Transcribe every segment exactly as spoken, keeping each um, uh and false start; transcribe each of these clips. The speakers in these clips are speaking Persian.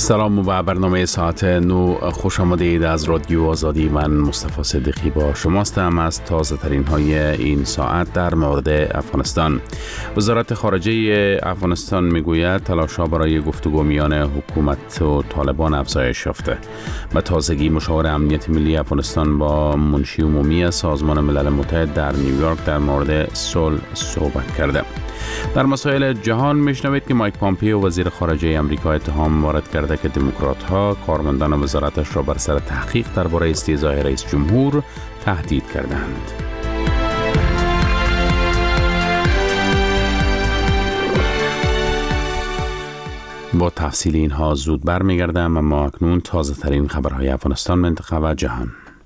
سلام و برنامه ساعت نو خوش آمدید از رادیو آزادی. من مصطفی صدیقی با شماستم از تازه ترین های این ساعت در مورد افغانستان. وزارت خارجه افغانستان میگوید تلاش‌ها برای گفتگو میان حکومت و طالبان افزایش یافته. به تازگی مشاور امنیت ملی افغانستان با منشی عمومی سازمان ملل متحد در نیویورک در مورد صلح صحبت کرده. در مسائل جهان میشنوید که مایک پامپیو وزیر خارجه امریکا اتهام وارد کرده که دموکرات‌ها کارمندان وزارتش را بر سر تحقیق درباره استیضاح رئیس جمهور تهدید کردند. با تفصیل اینها زود برمیگردم، اما اکنون تازه ترین خبرهای افغانستان، منطقه و جهان.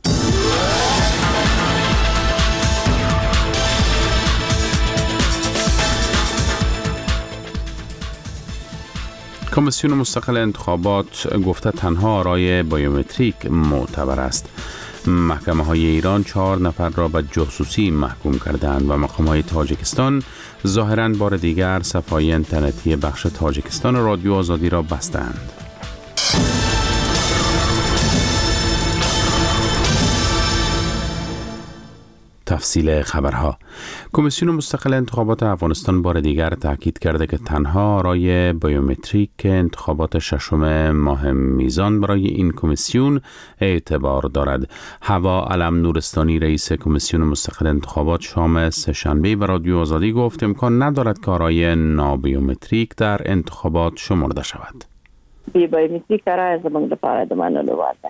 کمیسیون مستقل انتخابات گفته تنها آرای بیومتریک معتبر است. محکمه های ایران چهار نفر را به جاسوسی محکوم کردند و مقام های تاجیکستان ظاهراً بار دیگر صفحه اینترنتی بخش تاجیکستان رادیو آزادی را بستند. تفصیل خبرها. کمیسیون مستقل انتخابات افغانستان بار دیگر تاکید کرده که تنها آرای بیومتریک انتخابات ششم ماه میزان برای این کمیسیون اعتبار دارد. هوا علم نورستانی رئیس کمیسیون مستقل انتخابات شام سه‌شنبه به رادیو آزادی گفت امکان ندارد که آرای نابیومتریک در انتخابات شمرده شود. بیومتریک رای زمانگ لپاره د منلو وارده.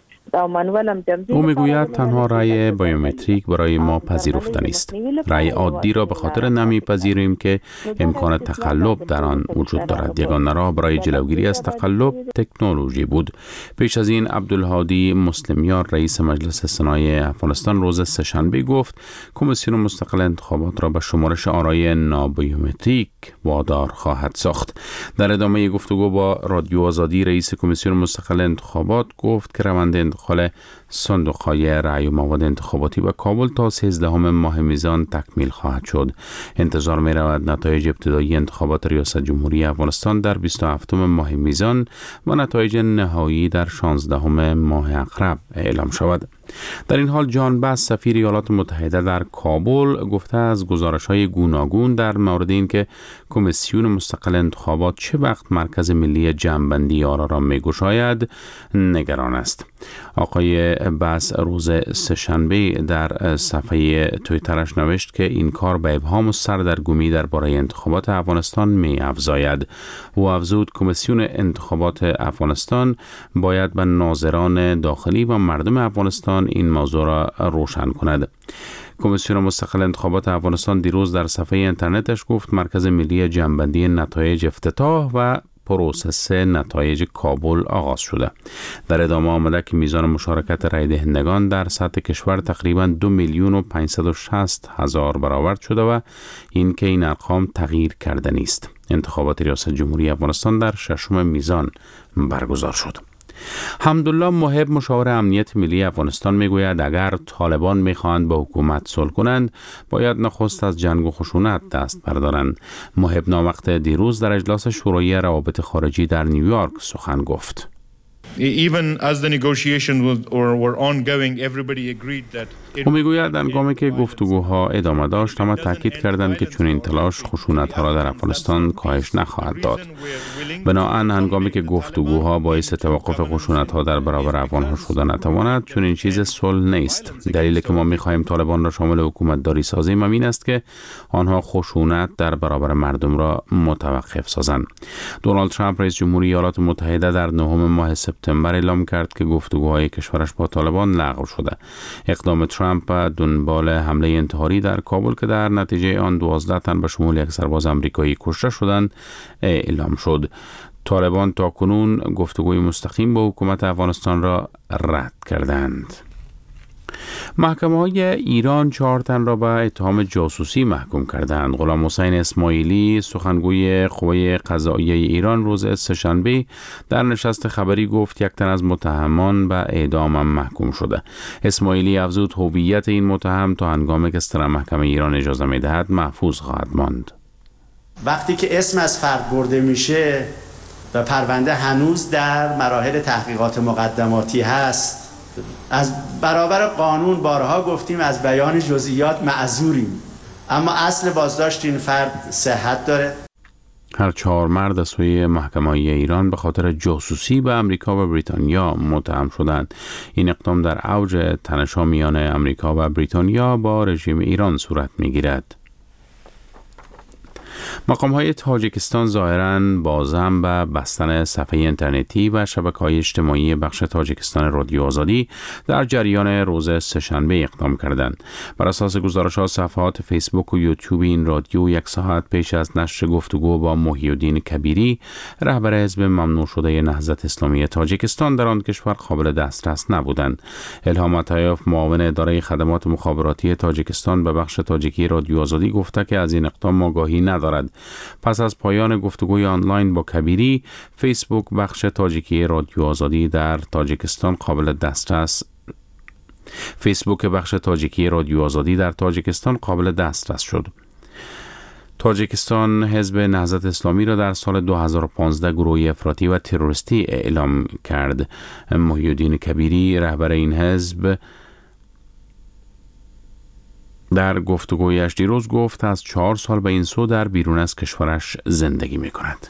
او میگوید تنها رای بیومتریک برای ما پذیرفته نیست. رای عادی را به خاطر نمیپذیریم که امکان تقلب در آن وجود دارد. یگانه راه برای جلوگیری از تقلب تکنولوژی بود. پیش از این عبدالهادی مسلمیار رئیس مجلس سنای افغانستان روز سه‌شنبه گفت کمیسیون مستقل انتخابات را به شمارش آرای نابیومتریک وادار خواهد ساخت. در ادامه گفتگو با رادیو آزادی رئیس کمیسیون مستقل انتخابات گفت که روند انتخابات صندوق‌های رأی و مواد انتخاباتی به کابل تا سیزدهم ماه میزان تکمیل خواهد شد. انتظار می رود نتایج ابتدایی انتخابات ریاست جمهوری افغانستان در بیست و هفتم ماه میزان و نتایج نهایی در شانزدهم ماه عقرب اعلام شود. در این حال جان بس سفیر ایالات متحده در کابل گفته از گزارش‌های گوناگون در مورد اینکه کمیسیون مستقل انتخابات چه وقت مرکز ملی جمع‌بندی آرا را می‌گشاید نگران است. آقای بس روز سه‌شنبه در صفحه توییترش نوشت که این کار به ابهام و سردرگمی درباره انتخابات افغانستان می‌افزاید. او افزود کمیسیون انتخابات افغانستان باید به ناظران داخلی و مردم افغانستان این موضوع را روشن کند. کمیسیون مستقل انتخابات افغانستان دیروز در صفحه اینترنتش گفت مرکز ملی جمع‌بندی نتایج افتتاح و پروسس نتایج کابل آغاز شده. در ادامه آمده که میزان مشارکت رای دهندگان در سطح کشور تقریباً دو میلیون و پانصد و شصت هزار برآورد شده و این که این ارقام تغییر کرده نیست. انتخابات ریاست جمهوری افغانستان در ششم میزان برگزار شد. حمدالله محب مشاور امنیت ملی افغانستان میگوید اگر طالبان میخواهند با حکومت صلح کنند باید نخست از جنگ و خشونت دست بردارند. محب ناموقت دیروز در اجلاس شورای روابط خارجی در نیویورک سخن گفت. او میگوید هنگامی که گفتگوها ادامه داشت همه تاکید کردند که چون این تلاش خشونت‌ها را در افغانستان کاهش نخواهد داد. بنابراین هنگامی که گفتگوها باعث توقف خشونت‌ها در برابر افغان‌ها شده نتواند چون این چیز صلح نیست. دلیلی که ما می‌خواهیم طالبان را شامل حکومت داری سازیم این است که آنها خشونت در برابر مردم را متوقف سازند. دونالد ترامپ رئیس جمهوری ایالات متحده در نهم ماه سپتامبر اعلام کرد که گفتگوهای کشورش با طالبان لغو شده. اقدام ترامپ دنبال حمله انتحاری در کابل که در نتیجه آن دوازده تن به شمول یک سرباز آمریکایی کشته شدند اعلام شد. طالبان تاکنون گفتگوی مستقیم با حکومت افغانستان را رد کردند. محکمه های ایران چهار تن را به اتهام جاسوسی محکوم کردند. غلام حسین اسماعیلی سخنگوی قوه قضاییه ایران روز سه‌شنبه در نشست خبری گفت یک تن از متهمان به اعدام محکوم شده. اسماعیلی افزود هویت این متهم تا هنگامی که ستره محکمه ایران اجازه می‌دهد محفوظ خواهد ماند. وقتی که اسم از فرد برده میشه و پرونده هنوز در مراحل تحقیقات مقدماتی هست. از برابر قانون بارها گفتیم از بیان جزئیات معذوریم، اما اصل بازداشت این فرد صحت داره. هر چهار مرد از سوی محکمه‌های ایران به خاطر جاسوسی به امریکا و بریتانیا متهم شدند. این اقدام در اوج تنش‌ها میان امریکا و بریتانیا با رژیم ایران صورت می‌گیرد. مقام‌های تاجیکستان ظاهراً با ذم به بستن صفحه اینترنتی و شبکه‌های اجتماعی بخش تاجیکستان رادیو آزادی در جریان روز سه‌شنبه اقدام کردند. بر اساس گزارش‌ها صفحات فیسبوک و یوتیوب این رادیو یک ساعت پیش از نشر گفتگو با محی الدین کبیری، رهبر حزب ممنوع شده نهضت اسلامی تاجیکستان، در آن کشور قابل دسترس نبودند. الهام عطایف، معاون اداره خدمات مخابراتی تاجیکستان به بخش تاجیکی رادیو آزادی، گفته که از این اقدام آگاهی ندارد. پس از پایان گفتگوی آنلاین با کبیری، فیسبوک بخش تاجیکی رادیو آزادی در تاجیکستان قابل دسترس فیسبوک بخش تاجیکی رادیو آزادی در تاجیکستان قابل دسترس شد. تاجیکستان حزب نهضت اسلامی را در سال دو هزار و پانزده گروه افراطی و تروریستی اعلام کرد. محی الدین کبیری، رهبر این حزب، در گفتگویش دیروز گفت از چهار سال به این سو در بیرون از کشورش زندگی می کند.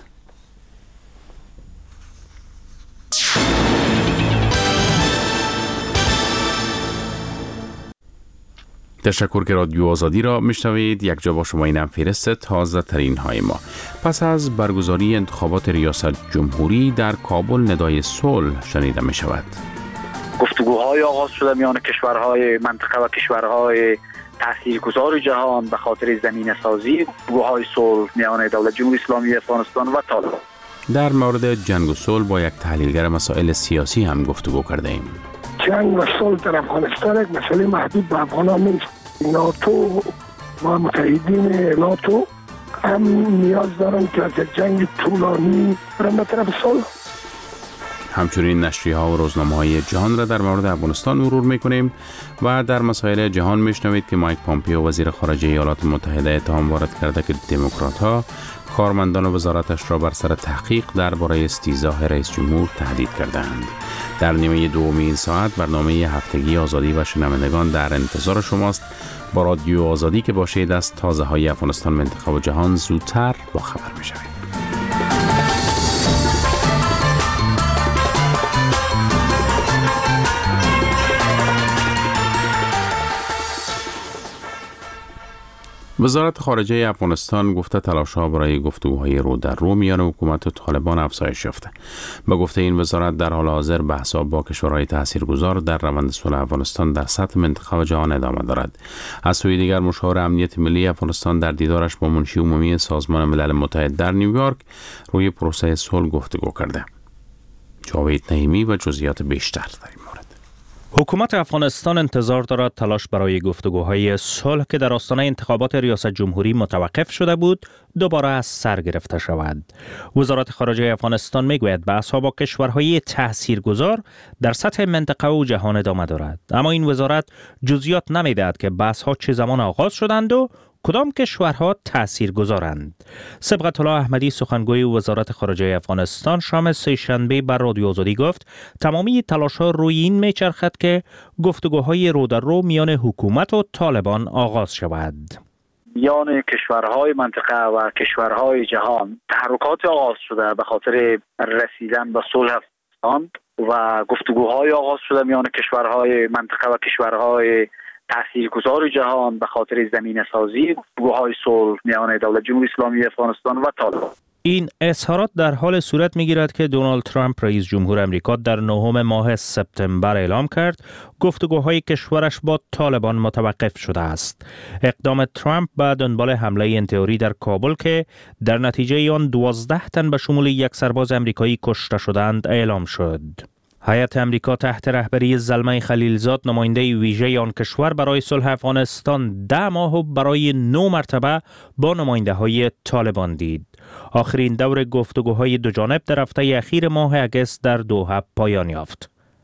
تشکر که رادیو آزادی را میشنوید. یک جا با شما اینم فهرست تازه ترین های ما. پس از برگزاری انتخابات ریاست جمهوری در کابل ندای صلح شنیده می شود. گفتگوهای آغاز شده میان کشورهای منطقه و کشورهای تاثیرگذار جهان به خاطر زمینه سازی گفتگوهای صلح میان دولت جمهوری اسلامی افغانستان و طالبان. در مورد جنگ و صلح با یک تحلیلگر مسائل سیاسی هم گفتگو کرده ایم. جنگ و صلح در افغانستان یک مسئله محدود به افغانان نیست. ناتو و متحدین ناتو هم نیاز دارن که از جنگ طولانی برن به طرف صلح. همچنین نشریه ها و روزنامه های جهان را در مورد افغانستان مرور میکنیم و در مسائل جهان میشنوید که مایک پامپیو، وزیر خارجه ایالات متحده، اتهام وارد کرده که دموکرات ها کارمندان وزارتش را بر سر تحقیق درباره استیضاح رئیس جمهور تهدید کردند. در نیمه دومی این ساعت برنامه هفتگی آزادی و شنوندگان در انتظار شماست. با رادیو آزادی که باشید از تازه های افغانستان، منطقه و جهان زودتر با خبر میشوید. وزارت خارجه افغانستان گفته تلاش‌ها برای گفتگوهای رو در رو میان حکومت و طالبان افزایش یافته. به گفته این وزارت، در حال حاضر بحث‌ها با کشورهای تاثیرگذار در روند صلح افغانستان در سطح منطقه و جهان ادامه دارد. از سوی دیگر، مشاور امنیت ملی افغانستان در دیدارش با منشی عمومی سازمان ملل متحد در نیویورک روی پروسه صلح گفتگو کرده. جاوید نعیمی و جزئیات بیشتر در این مورد. حکومت افغانستان انتظار دارد تلاش برای گفتگوهای صلح که در آستانه انتخابات ریاست جمهوری متوقف شده بود دوباره از سر گرفته شود. وزارت خارجه افغانستان میگوید بحث‌ها با کشورهای تاثیرگذار در سطح منطقه و جهان ادامه دارد، اما این وزارت جزئیات نمیدهد که بحث‌ها چه زمان آغاز شدند و کدام کشورها تاثیرگذارند. صبغت الله احمدی، سخنگوی وزارت خارجه افغانستان، شام سه‌شنبه بر رادیو آزادی گفت تمامی تلاش‌ها روی این میچرخد که گفتگوهای رو در رو میان حکومت و طالبان آغاز شود. میان کشورهای منطقه و کشورهای جهان تحرکات آغاز شده به خاطر رسیدن به صلح افغانستان و گفتگوهای آغاز شده میان کشورهای منطقه و کشورهای تاثیرگذار جهان به خاطر زمینه سازی گفتگوهای صلح میان دولت جمهوری اسلامی افغانستان و طالبان. این اظهارات در حال صورت می‌گیرد که دونالد ترامپ رئیس جمهور آمریکا در نهم ماه سپتامبر اعلام کرد گفتگوهای کشورش با طالبان متوقف شده است. اقدام ترامپ به دنبال حمله انتحاری در کابل که در نتیجه آن دوازده تن به شمول یک سرباز آمریکایی کشته شدند اعلام شد. هیئت امریکا تحت رهبری زلمه خلیلزاد، نماینده ویژه آن کشور برای صلح افغانستان، ده ماه و برای نو مرتبه با نماینده های طالبان دید. آخرین دور گفتگوهای دو جانب در هفته اخیر ماه اگست در دوحه پایان یافت.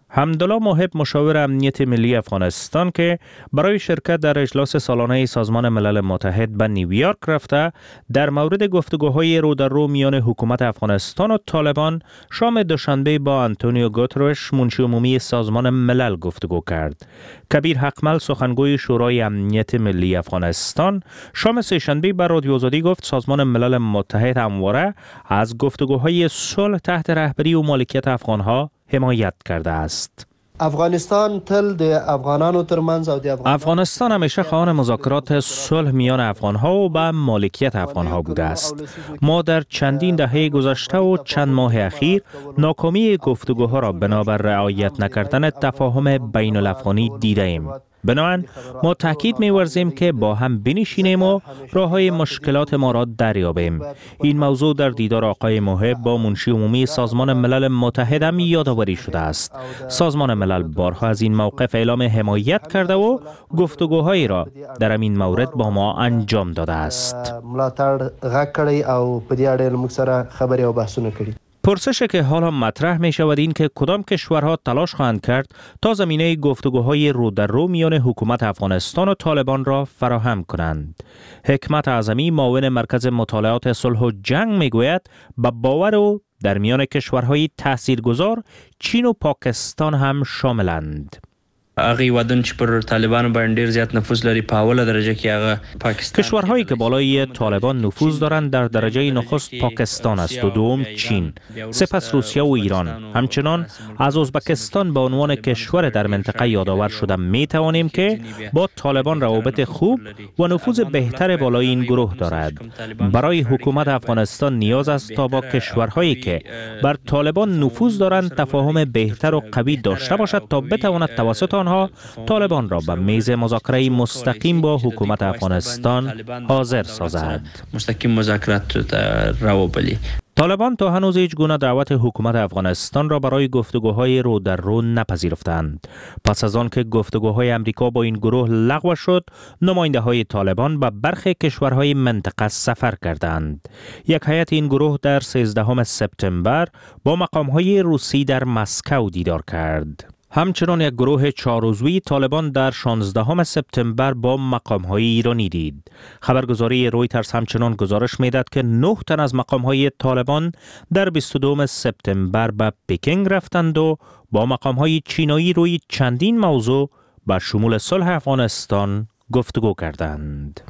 حمدالله محب مشاور امنیت ملی افغانستان که برای شرکت در اجلاس سالانه سازمان ملل متحد به نیویورک رفته در مورد گفتگوهای رو در رو میان حکومت افغانستان و طالبان شام دوشنبه با آنتونیو گوترش منشی عمومی سازمان ملل گفتگو کرد. کبیر حقمل سخنگوی شورای امنیت ملی افغانستان شام سه‌شنبه به رادیو آزادی گفت سازمان ملل متحد همواره از گفتگوهای صلح تحت رهبری و مالکیت افغانها حمایت کرده است. افغانستان تل د افغانانو ترمنځ او د افغان افغانستان همیشه خواهان مذاکرات صلح میان افغانها و به مالکیت افغانها بوده است. ما در چندین دهه گذشته و چند ماه اخیر ناکامی گفتگوها را بنابر رعایت نکردن تفاهم بین الافغانی دیده ایم. بنابراین ما تاکید می‌ورزیم که با هم بنشینیم و راه‌های مشکلات ما را دریابیم. این موضوع در دیدار آقای محب با منشی عمومی سازمان ملل متحد هم یادآوری شده است. سازمان ملل بارها از این موقف اعلام حمایت کرده و گفتگوهایی را در این مورد با ما انجام داده است. ملاتړ غږ کړی او په دې اړه موږ سره خبرې او بحثونه کړي. پرسش که حالا مطرح می شود این که کدام کشورها تلاش خواهند کرد تا زمینه گفتگوهای رو در رو میان حکومت افغانستان و طالبان را فراهم کنند. حکمت اعظمی معاون مرکز مطالعات صلح و جنگ می گوید به باور او در میان کشورهای تاثیرگذار چین و پاکستان هم شاملند. هغه ودن چې پر طالبان باندې ډیر زیات نفوذ لري په اوله درجه کې هغه پاکستان. کشورهایی که بالای طالبان نفوذ دارند در درجه نخست پاکستان است و دوم چین، سپس روسیه و ایران. همچنان از ازبکستان به عنوان کشور در منطقه یادآور شده می توانیم که با طالبان روابط خوب و نفوذ بهتر بالای این گروه دارد. برای حکومت افغانستان نیاز است تا با کشورهایی که بر طالبان نفوذ دارند تفاهم بهتر و قوی داشته باشد تا بتواند توسط آنها طالبان را به میز مذاکره مستقیم با حکومت افغانستان حاضر سازد. مستقیم مذاکرات را ببلی. طالبان تا هنوز هیچ گونه دعوت حکومت افغانستان را برای گفتگوهای رو در رو نپذیرفتند. پس از آن که گفتگوهای امریکا با این گروه لغو شد، نماینده های طالبان به برخی کشورهای منطقه سفر کردند. یک هیئت این گروه در سیزدهم سپتامبر با مقامهای روسی در مسکو دیدار کرد. همچنان یک گروه چهار عضوی طالبان در شانزدهم سپتامبر با مقام‌های ایرانی دید. خبرگزاری رویترز همچنان گزارش می‌دهد که نه تن از مقام‌های طالبان در بیست و دوم سپتامبر به پکینگ رفتند و با مقام‌های چینایی روی چندین موضوع به شمول صلح افغانستان گفتگو کردند.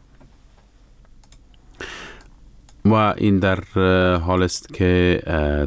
و این در حال است که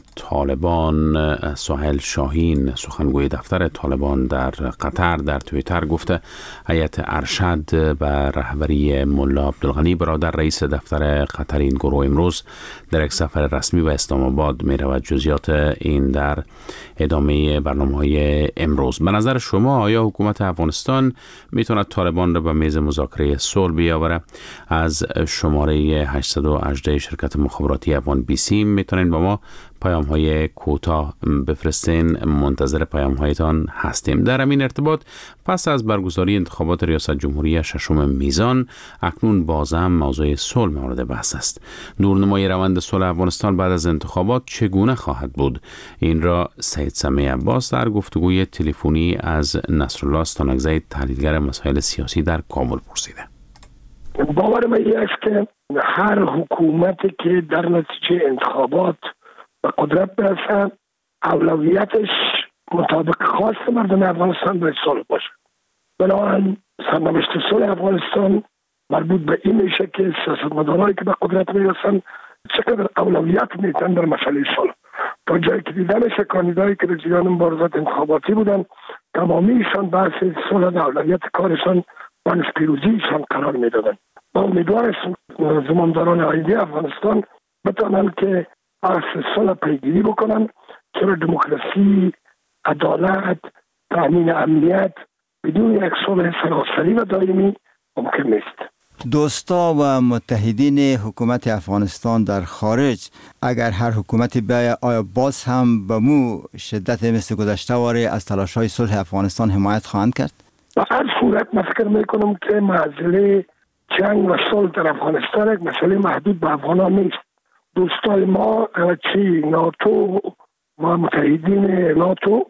طالبان، سهیل شاهین سخنگوی دفتر طالبان در قطر در توییتر گفته هیئت ارشد به رهبری ملا عبدالغنی برادر رئیس دفتر قطر این گروه امروز در یک سفر رسمی به اسلام آباد می رود. جزئیات این در ادامه برنامه‌های امروز. به نظر شما آیا حکومت افغانستان میتواند طالبان را به میز مذاکره صلح بیاوره؟ از شماره هشتصد و هجده شرکت مخابراتی افغان بی سی میتونین با ما پیام های کوتاه بفرستین. منتظر پیام هایتان هستیم. در همین ارتباط پس از برگزاری انتخابات ریاست جمهوری ششم میزان اکنون بازم موضوع صلح مورد بحث است. دورنمای روند صلح افغانستان بعد از انتخابات چگونه خواهد بود؟ این را سید سمیع عباس در گفتگوی تلفنی از نصرالله استانکزی تحلیلگر مسائل سیاسی در کابل پرسیده. باور من است که هر حکومتی که در نتیجه انتخابات به قدرت برسد اولویتش مطابق خواست مردم افغانستان باید صلح باشه. بنابراین سرنوشت صلح افغانستان مربوط به این میشه که سیاستمدارانی که به قدرت میرسن چقدر اولویت میتن در مسئله صلح. تا جایی که دیده میشه کاندیدایی که در جریان مبارزات انتخاباتی بودن تمامیشان بحث صلح در اولویت کارشان و از پیروزیشان قرار میدادن. ما امیدوار هستیم زمامداران آینده افغانستان بتوانند که بحث صلح پیگیری بکنن، چرا دموکراسی، عدالت، تامین امنیت بدون یک صلح سراسری و دائمی ممکن نیست. دوستا و متحدین حکومت افغانستان در خارج اگر هر حکومتی بیاید آیا باز هم به مو شدت مثل گذشته واره از تلاش‌های صلح افغانستان حمایت خواهند کرد؟ به هر صورت من فکر میکنم که مسئله جنگ و صلح در افغانستان یک مسئله محدود به افغانان نیست. دوستای ما چی ناتو و متحدین ناتو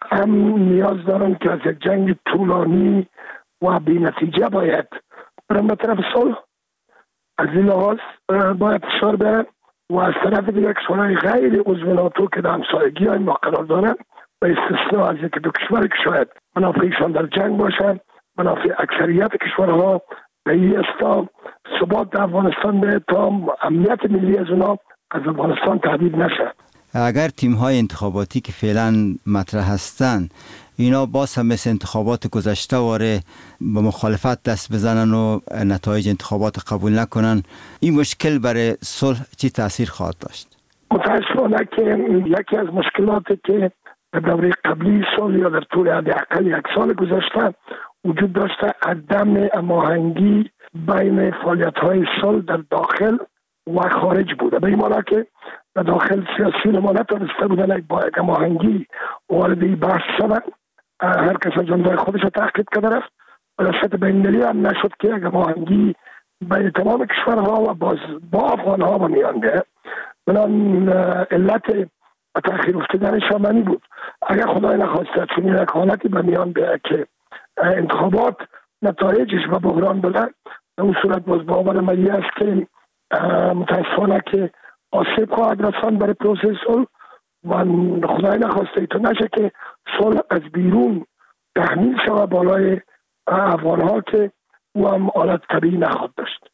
هم نیاز دارن که از یک جنگ طولانی و بی نتیجه باید برن به طرف صلح. از این لحاظ باید فشار برن و از طرف دیگه کشورهای غیر عضو ناتو که در همسایگی های ما قرار دارن به استثناء از یک دو کشور که شاید منافعشان در جنگ باشن، منافع اکثریت کشورها به این است تا ثبات در افغانستان به تا امنیت ملی از اونا از افغانستان تهدید نشه. اگر تیم های انتخاباتی که فعلا مطرح هستند اینا باز هم مثل انتخابات گذشته واره به مخالفت دست بزنن و نتایج انتخابات قبول نکنن، این مشکل برای صلح چی تاثیر خواهد داشت؟ متاسفانه که یکی از مشکلاتی که در دوره قبلی صلح یا در طول حداقل یک سال گذشته وجود داشته عدم هماهنگی بین فعالیت‌های صلح در داخل و خارج بوده. به این معنی که در داخل سیاسیون ما نتونسته بودن یک با یک هماهنگی وارد این بحث شدن، هر کس از جانبه خودش رو تحقیق کرده رفت و در سطح بین‌المللی هم نشد که یک هماهنگی بین تمام کشورها و باز با افغان‌ها با میان بیاید. بنابراین علت تأخیر افتادنش همین بود. اگر خدای نخواسته چون یک حالتی به میان بیاید که انتخابات نتایجش و بحران بودن، در اون صورت باز باور من است که متاسفانه که آسیب خواهد رساند برای پروسه صلح و خدای نخواسته تو نشه که صلح از بیرون تحمیل شود بالای افغان‌ها که او هم حالت طبیعی نخواهد داشت.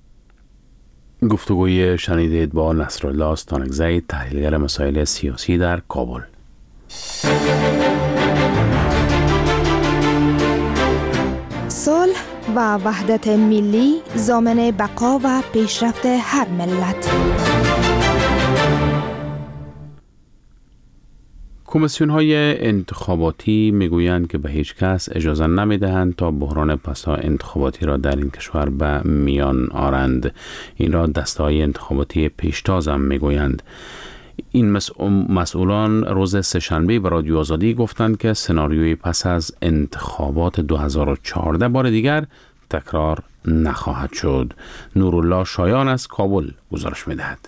گفتگوی شنیدید با نصرالله استانکزی، تحلیلگر مسائل سیاسی در کابل. صلح و وحدت ملی ضامن بقا و پیشرفت هر ملت. کمیسیون های انتخاباتی میگویند که به هیچ کس اجازه نمیدهند تا بحران پسا انتخاباتی را در این کشور به میان آرند. این را دسته های انتخاباتی پیشتاز هم میگویند. این مسئولان روز سه‌شنبه به رادیو آزادی گفتند که سناریوی پس از انتخابات دو هزار و چهارده بار دیگر تکرار نخواهد شد. نورالله شایان از کابل گزارش می‌دهد.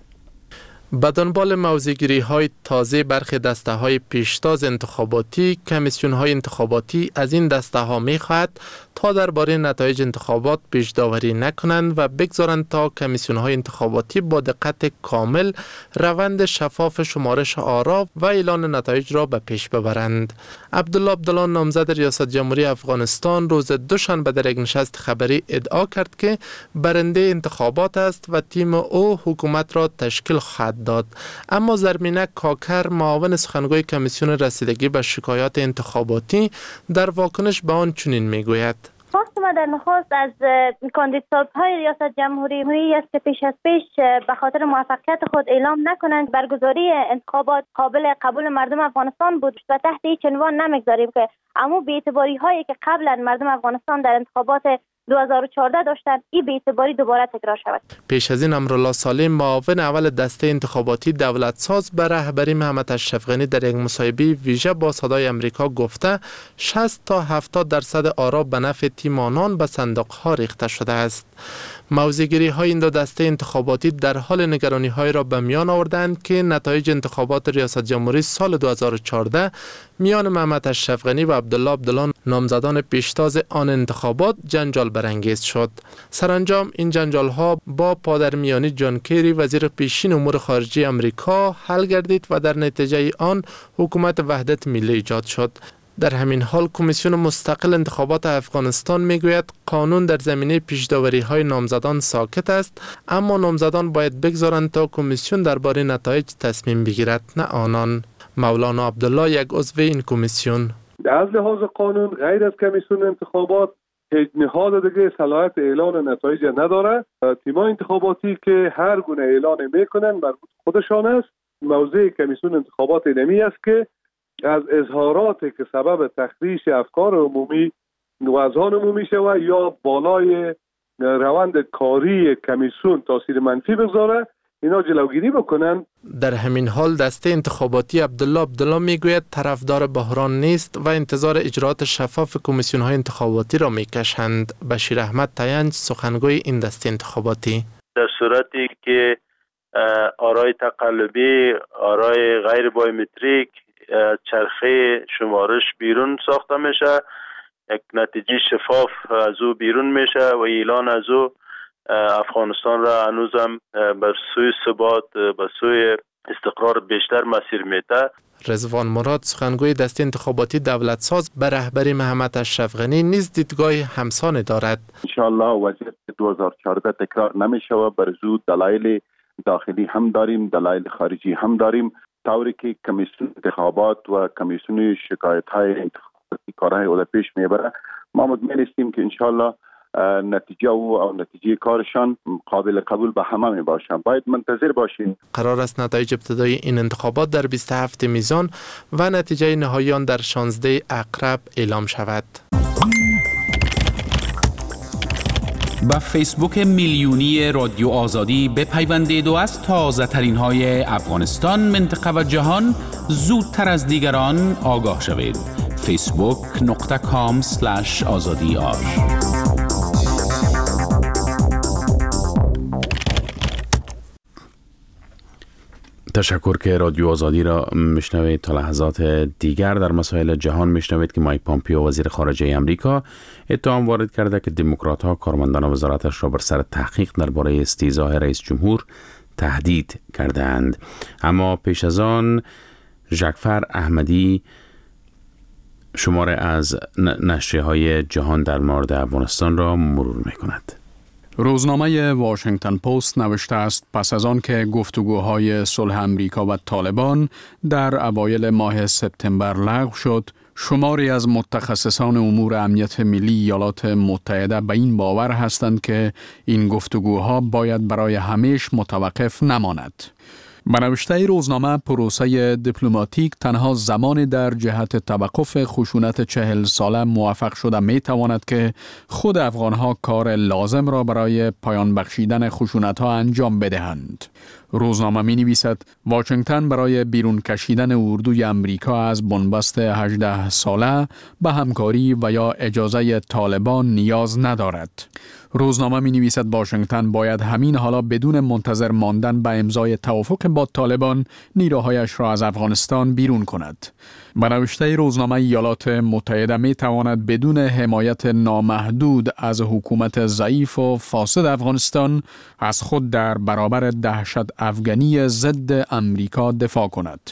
به دنبال موضع‌گیری های تازه برخی دسته های پیشتاز انتخاباتی، کمیسیون های انتخاباتی از این دسته ها می خواهد تا درباره نتایج انتخابات پیش داوری نکنند و بگذارند تا کمیسیون های انتخاباتی با دقت کامل روند شفاف شمارش آرا و اعلان نتایج را به پیش ببرند. عبدالله عبدالله نامزد ریاست جمهوری افغانستان روز دوشنبه در یک نشست خبری ادعا کرد که برنده انتخابات است و تیم او حکومت را تشکیل خواهد داد. اما زرمینه کاکر، معاون سخنگوی کمیسیون رسیدگی به شکایات انتخاباتی، در واکنش به آن چنین میگوید: خواست ما در نخست از کاندیدات‌های ریاست جمهوری است که پیش از پیش به خاطر موفقیت خود اعلام نکنند برگزاری انتخابات قابل قبول مردم افغانستان بود و تحت هیچ عنوان نمیگذاریم که اما بی‌اعتباری هایی که قبلا مردم افغانستان در انتخابات دو هزار و چهارده داشتند این بی‌اعتباری دوباره تکرار شود. پیش از این امرالله سالم، معاون اول دسته انتخاباتی دولت ساز، به رهبری محمد اشرف غنی در یک مصاحبه ویژه با صدای امریکا گفته شصت تا هفتاد درصد آرا به نفع تیم آنان به صندوق ها ریخته شده است. موضع‌گیری های این دو دسته انتخاباتی در حال نگرانی های را به میان آوردند که نتایج انتخابات ریاست جمهوری سال دو هزار و چهارده میان محمد اشرف غنی و عبدالله عبدالله نامزدان پیشتاز آن انتخابات جنجال برانگیز شد. سرانجام این جنجال ها با پادرمیانی جان کری وزیر پیشین امور خارجه امریکا حل گردید و در نتیجه آن حکومت وحدت ملی ایجاد شد. در همین حال کمیسیون مستقل انتخابات افغانستان میگوید قانون در زمینه پیش‌داوری های نامزدان ساکت است، اما نامزدان باید بگذارند تا کمیسیون درباره نتایج تصمیم بگیرد، نه آنان. مولانا عبدالله، یک عضو این کمیسیون: از لحاظ قانون غیر از کمیسیون انتخابات هیچ نهاد دیگه صلاحیت اعلان نتایج نداره. تیم‌های انتخاباتی که هر گونه اعلان میکنن مربوط خودشان است. موضوع کمیسیون انتخابات اینمی است که از اظهاراتی که سبب تخریش افکار عمومی و اذهان عمومی شود یا بالای روند کاری کمیسیون تاثیر منفی بگذاره، اینا جلوگیری بکنن. در همین حال دسته انتخاباتی عبدالله عبدالله میگوید طرفدار بحران نیست و انتظار اجرات شفاف کمیسیون های انتخاباتی را میکشند. بشیر احمد تینج، سخنگوی این دسته انتخاباتی: در صورتی که آرای تقلبی، آرای غیر بایومتریک چرخه شمارش بیرون ساخته میشه، یک نتیجه شفاف از او بیرون میشه و اعلان از او افغانستان را هنوزم بر سوی ثبات، بر سوی استقرار بیشتر مسیر میده. رضوان مراد سخنگوی دسته انتخاباتی دولت ساز به رهبری محمد اشرف غنی نیز دیدگاه همسان دارد. انشاءالله وضعیت دو هزار و چهارده تکرار نمیشه و بر زود دلایل داخلی هم داریم، دلایل خارجی هم داریم، طوری که کمیسیون انتخابات و کمیسیون شکایت های انتخاباتی کارهای او پیش میبره. ما مطمئن هستیم که انشاءالله نتیجه او او نتیجه کارشان قابل قبول به همه می باشند. باید منتظر باشیم. قرار است نتایج ابتدایی این انتخابات در بیست و هفت میزان و نتیجه نهایی آن در شانزده عقرب اعلام شود. با فیسبوک میلیونی رادیو آزادی بپیوندید و از تازه ترین های افغانستان، منطقه و جهان زودتر از دیگران آگاه شوید. فیسبوک نقطه کام سلش آزادی آر. تشکر که رادیو آزادی را میشنوید. تا لحظات دیگر در مسائل جهان میشنوید که مایک پامپیو وزیر خارجه امریکا اتهام وارد کرده که دموکرات ها کارمندان وزارتش را بر سر تحقیق درباره استیضاح رئیس جمهور تهدید کردند. اما پیش از آن ژکفر احمدی شماره از نشریه های جهان در مورد افغانستان را مرور میکند. روزنامه واشنگتن پست نوشته است پس از آن که گفتگوهای صلح امریکا و طالبان در اوایل ماه سپتامبر لغو شد، شماری از متخصصان امور امنیت ملی ایالات متحده به این باور هستند که این گفتگوها باید برای همیشه متوقف نماند. به نوشته روزنامه، پروسه دیپلماتیک تنها زمان در جهت توقف خشونت چهل ساله موفق شده می تواند که خود افغانها کار لازم را برای پایان بخشیدن خشونت ها انجام بدهند. روزنامه می نویسد واشنگتن برای بیرون کشیدن اردوی امریکا از بنبست هجده ساله به همکاری و یا اجازه طالبان نیاز ندارد. روزنامه می نویسد واشنگتن باید همین حالا بدون منتظر ماندن به امضای توافق با طالبان نیروهایش را از افغانستان بیرون کند. به نوشته روزنامه، ایالات متحده می تواند بدون حمایت نامحدود از حکومت ضعیف و فاسد افغانستان از خود در برابر دهشت افغانی ضد امریکا دفاع کند.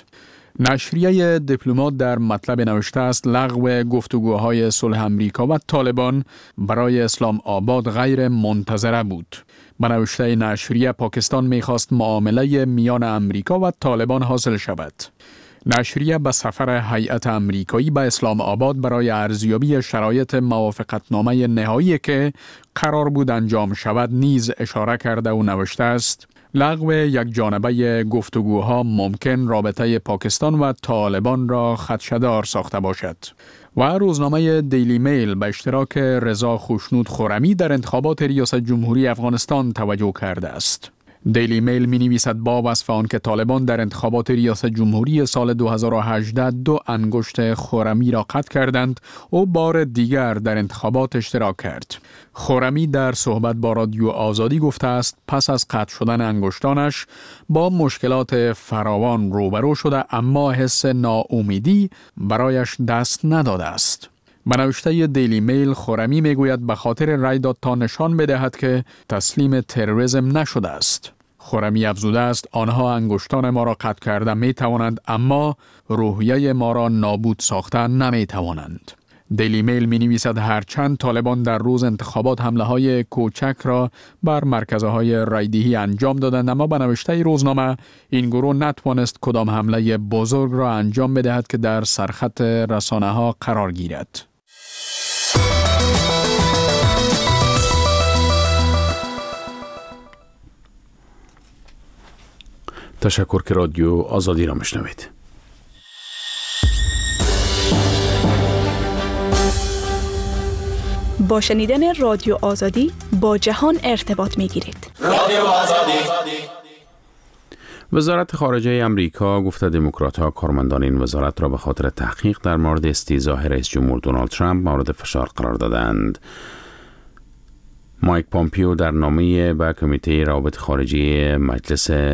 نشریه دیپلمات در مطلب نوشته است لغو گفتگوهای صلح امریکا و طالبان برای اسلام آباد غیر منتظره بود. به نوشته نشریه، پاکستان می‌خواست معامله میان امریکا و طالبان حاصل شود. نشریه به سفر هیئت امریکایی به اسلام آباد برای ارزیابی شرایط موافقتنامه نهایی که قرار بود انجام شود نیز اشاره کرده و نوشته است لغو یک جانبه گفتگوها ممکن رابطه پاکستان و طالبان را خدشه‌دار ساخته باشد. و روزنامه دیلی میل به اشتراک رضا خوشنود خرمی در انتخابات ریاست جمهوری افغانستان توجه کرده است. دیلی میل می نویسد با وصف آن که طالبان در انتخابات ریاست جمهوری سال دو هزار و هجده دو انگشت خرمی را قطع کردند و بار دیگر در انتخابات اشتراک کرد. خرمی در صحبت با رادیو آزادی گفته است پس از قطع شدن انگشتانش با مشکلات فراوان روبرو شده، اما حس ناامیدی برایش دست نداده است. به نوشته دیلی میل، خرمی میگوید به خاطر رای داد تا نشان بدهد که تسلیم تروریسم نشده است. خرمی افزوده است آنها انگشتان ما را قطع کرده می توانند، اما روحیه ما را نابود ساخته نمی توانند. دیلی میل می نویسد هرچند طالبان در روز انتخابات حمله های کوچک را بر مرکزهای رایدهی انجام دادند، اما به نوشته روزنامه این گروه نتوانست کدام حمله بزرگ را انجام بدهد که در سرخط رسانه ها قرار گیرد. تشکر که رادیو آزادی را میشنوید. با شنیدن رادیو آزادی با جهان ارتباط میگیرید. رادیو آزادی. وزارت خارجه امریکا گفته دموکرات‌ها کارمندان این وزارت را به خاطر تحقیق در مورد استیضاح رئیس جمهور دونالد ترامپ مورد فشار قرار دادند. مایک پامپیو در نامه به کمیته روابط خارجی مجلس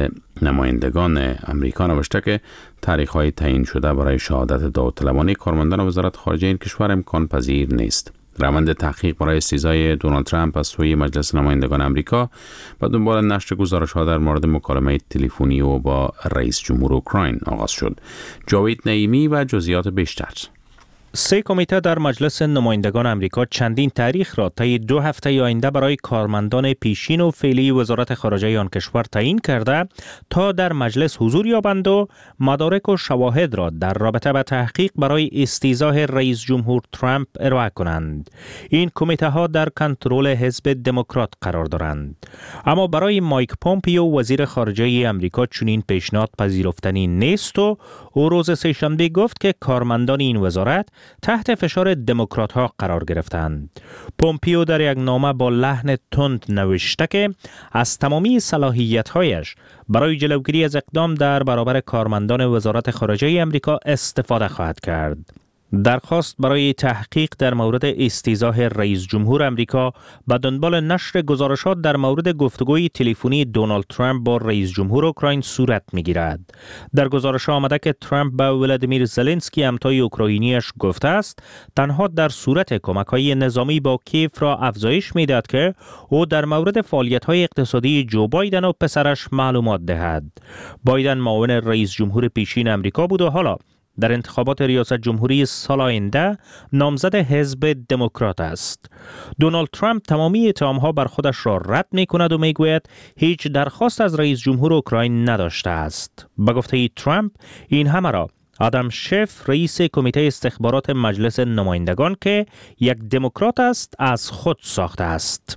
نمایندگان امریکا نوشته که تاریخ‌های تعیین شده برای شهادت داوطلبانه کارمندان وزارت خارجه این کشور امکان پذیر نیست. روند تحقیق برای استیضاح دونالد ترامپ از سوی مجلس نمایندگان امریکا به دنبال نشر گزارش‌ها در مورد مکالمه تلفنی او با رئیس جمهور اوکراین آغاز شد. جاوید نعیمی و جزئیات بیشتر. سه کمیته در مجلس نمایندگان امریکا چندین تاریخ را طی دو هفته آینده برای کارمندان پیشین و فعلی وزارت خارجه آن کشور تعیین کرده تا در مجلس حضور یابند و مدارک و شواهد را در رابطه به تحقیق برای استیضاح رئیس جمهور ترامپ ارائه کنند. این کمیته ها در کنترل حزب دموکرات قرار دارند. اما برای مایک پومپیو وزیر خارجه امریکا چنین پیشنهاد پذیرفتنی نیست و او روز سه‌شنبه گفت که کارمندان این وزارت تحت فشار دموکرات ها قرار گرفتند. پومپیو در یک نامه با لحن تند نوشته که از تمامی صلاحیت هایش برای جلوگیری از اقدام در برابر کارمندان وزارت خارجه امریکا استفاده خواهد کرد. درخواست برای تحقیق در مورد استیضاح رئیس جمهور امریکا به دنبال نشر گزارشات در مورد گفتگوی تلفنی دونالد ترامپ با رئیس جمهور اوکراین صورت می‌گیرد. در گزارش آمده که ترامپ به ولادیمیر زلنسکی همتای اوکراینیش گفته است تنها در صورت کمک‌های نظامی با کیف را افزایش می‌دهد که او در مورد فعالیت‌های اقتصادی جو بایدن و پسرش معلومات دهد. بایدن معاون رئیس جمهور پیشین امریکا بود و حالا در انتخابات ریاست جمهوری سال آینده نامزد حزب دموکرات است. دونالد ترامپ تمامی اتهام‌ها بر خودش را رد می‌کند و می‌گوید هیچ درخواست از رئیس جمهور اوکراین نداشته است. به گفته ترامپ این همه را آدم شف رئیس کمیته استخبارات مجلس نمایندگان که یک دموکرات است از خود ساخته است.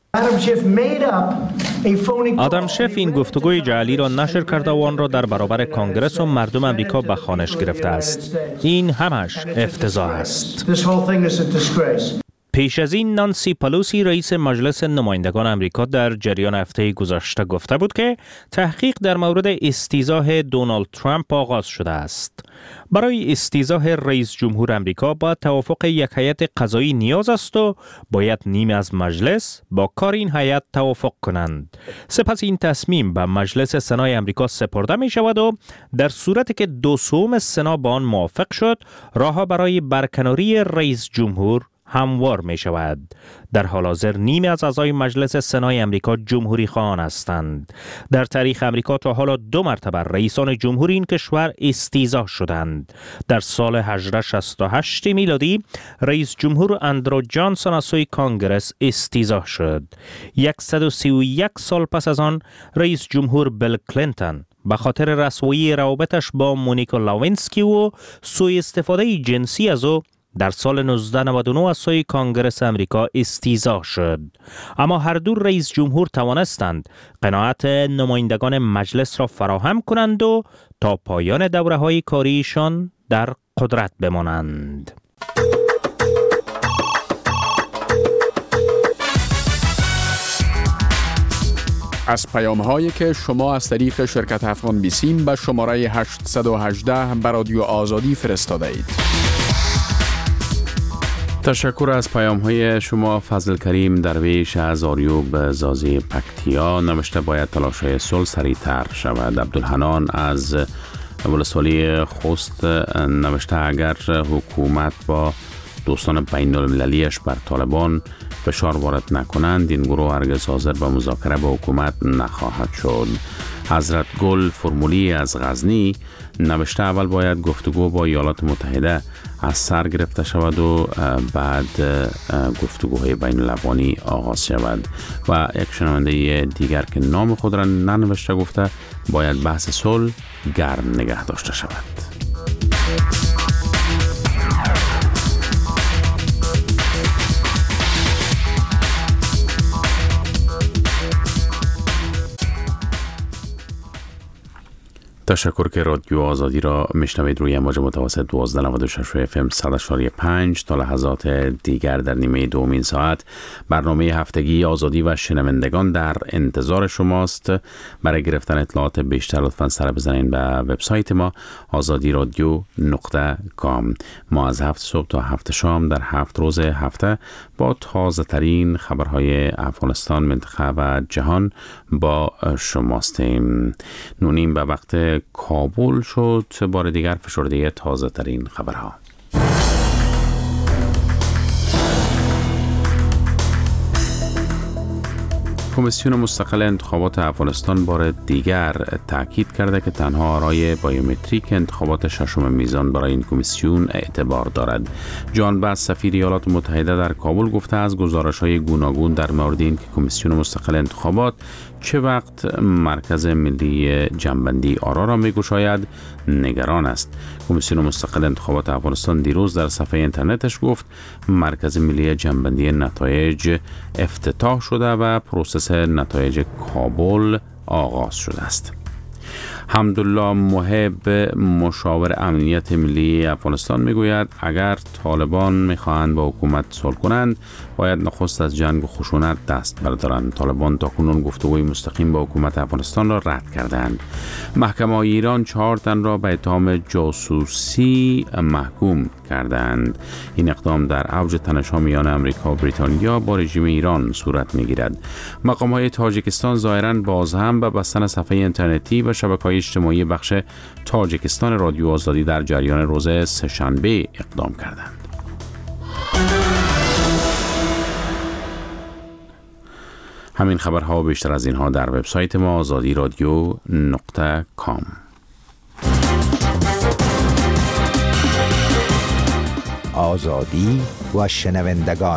آدم شف این گفتگوی جعلی را نشر کرده و آن را در برابر کانگرس و مردم امریکا به خوانش گرفته است. این همش افتضاح است. پیش از این نانسی پلوسی رئیس مجلس نمایندگان امریکا در جریان هفته گذشته گفته بود که تحقیق در مورد استیضاح دونالد ترامپ آغاز شده است. برای استیضاح رئیس جمهور امریکا با توافق یک هیئت قضایی نیاز است و باید نیمه از مجلس با کار این هیئت توافق کنند. سپس این تصمیم به مجلس سنای امریکا سپرده می شود و در صورتی که دو سوم سنا با آن موافق شد راه برای برکناری رئیس جمهور هموار می شود. در حال حاضر نیمه از اعضای مجلس سنای امریکا جمهوری خواهان هستند. در تاریخ امریکا تا حالا دو مرتبه رئیسان جمهوری این کشور استیضاح شدند. در سال هزار و هشتصد و شصت و هشت میلادی رئیس جمهور اندرو جانسون از سوی کانگرس استیضاح شد. صد و سی و یک سال پس از آن رئیس جمهور بیل کلینتون به خاطر رسوایی روابطش با مونیکا لاوینسکی و سوء استفاده جنسی از او در سال نوزده نود و نه از سوی کانگرس امریکا استیضاح شد. اما هر دو رئیس جمهور توانستند قناعت نمایندگان مجلس را فراهم کنند و تا پایان دوره های کاریشان در قدرت بمانند. از پیام هایی که شما از طریق شرکت افغان بیسیم به شماره هشتصد و هجده به رادیو آزادی فرستاده اید. تشکر از پیام های شما. فضل کریم درویش از آریوب زازی پکتیا نوشته باید تلاش‌های صلح سریع‌تر شود. عبدالحنان از ولسوالی خوست نوشته اگر حکومت با دوستان بین المللیش بر طالبان فشار وارد نکنند این گروه هرگز حاضر به مذاکره با حکومت نخواهد شد. حضرت گل فرمولی از غزنی نوشته اول باید گفتگو با ایالات متحده از سر گرفته شود و بعد گفتگوهای بین الاقوانی آغاز شود. و یک شنونده دیگر که نام خود را ننوشته گفته باید بحث صلح گرم نگه داشته شود. تشکر که رادیو آزادی را میشنوید روی امواج متوسط دوازده نود و شش اف ام صد و پنج. تا لحظات دیگر در نیمه دومین ساعت برنامه هفتگی آزادی و شنوندگان در انتظار شماست. برای گرفتن اطلاعات بیشتر لطفاً سر بزنید به وبسایت ما آزادی رادیو نقطه کام. ما از هفت صبح تا هفت شام در هفت روز هفته با تازه ترین خبرهای افغانستان، منطقه و جهان با شماستیم. نونیم به وقت کابل شد. بار دیگر فشرده تازه ترین خبرها. کمیسیون مستقل انتخابات افغانستان بار دیگر تاکید کرده که تنها آرای بایومتریک انتخابات ششم میزان برای این کمیسیون اعتبار دارد. جان باس سفیر ایالات متحده در کابل گفته از گزارش‌های گوناگون در مورد این که کمیسیون مستقل انتخابات چه وقت مرکز ملی جمع‌بندی آرا را می‌گشاید نگران است. کمیسیون مستقل انتخابات افغانستان دیروز در صفحه اینترنتش گفت مرکز ملی جمع‌بندی نتایج افتتاح شده و پروسس نتایج کابل آغاز شده است. حمدالله محب مشاور امنیت ملی افغانستان میگوید اگر طالبان میخواهند با حکومت صلح کنند باید نخست از جنگ و خشونت دست بردارند. طالبان تاکنون گفتگوی مستقیم با حکومت افغانستان را رد کردند. محکمه های ایران چهار تن را به اتهام جاسوسی محکوم کردند. این اقدام در اوج تنش‌ها میان امریکا و بریتانیا با رژیم ایران صورت میگیرد. مقام های تاجیکستان ظاهراً باز هم به بستن صفحه اینترنتی و شبکه‌های اجتماعی بخش تاجیکستان رادیو آزادی در جریان روز سه‌شنبه اقدام کردند. همین خبرها و بیشتر از اینها در وبسایت ما آزادی رادیو نقطه کام. آزادی و شنوندگان.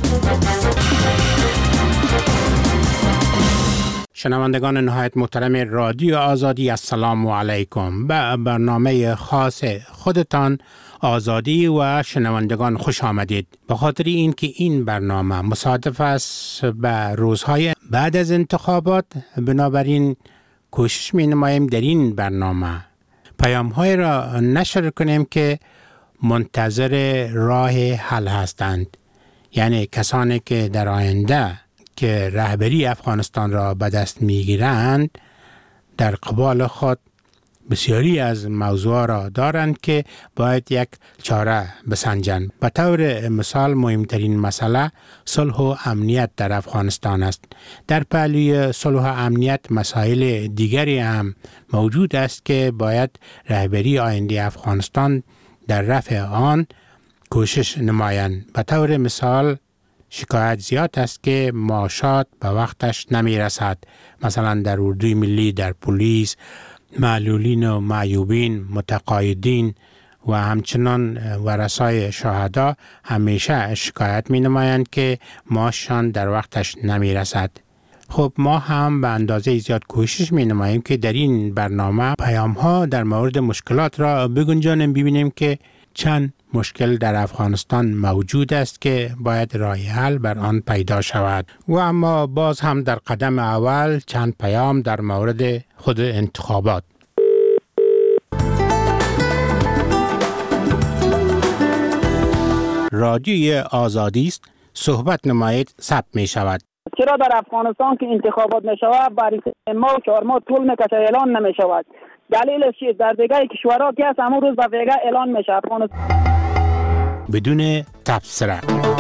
شنوندگان نهایت محترم رادیو آزادی، السلام علیکم. به برنامه خاص خودتان آزادی و شنوندگان خوش آمدید. به خاطر اینکه این برنامه مصادف است به روزهای بعد از انتخابات، بنابراین کوشش می نماییم در این برنامه پیام های را نشر کنیم که منتظر راه حل هستند، یعنی کسانی که در آینده که رهبری افغانستان را به دست میگیرند در قبال خود بسیاری از موضوع را دارند که باید یک چاره بسنجند. به طور مثال مهمترین مسئله صلح و امنیت در افغانستان است. در پهلوی صلح و امنیت مسائل دیگری هم موجود است که باید رهبری آینده افغانستان در رفع آن کوشش نمایند. به طور مثال شکایت زیاد است که معاشات به وقتش نمی رسد. مثلا در اردوی ملی، در پلیس، معلولین و معیوبین، متقاعدین و همچنان ورثای شهدا همیشه شکایت می نمایند که معاششان در وقتش نمی رسد. خب ما هم به اندازه زیاد کوشش می نماییم که در این برنامه پیام ها در مورد مشکلات را بگنجانیم، ببینیم که چند مشکل در افغانستان موجود است که باید راه حل بر آن پیدا شود. و اما باز هم در قدم اول چند پیام در مورد خود انتخابات. رادیوی آزادی است، صحبت نمایید، ثبت می شود. چرا در افغانستان که انتخابات می شود برای ما و چهار ماه طول میکشه اعلان نمی شود؟ دلیلش چیست؟ در دیگه کشورها که هست همون روز به ویگه اعلان میشه. افغانستان بدون تبصره.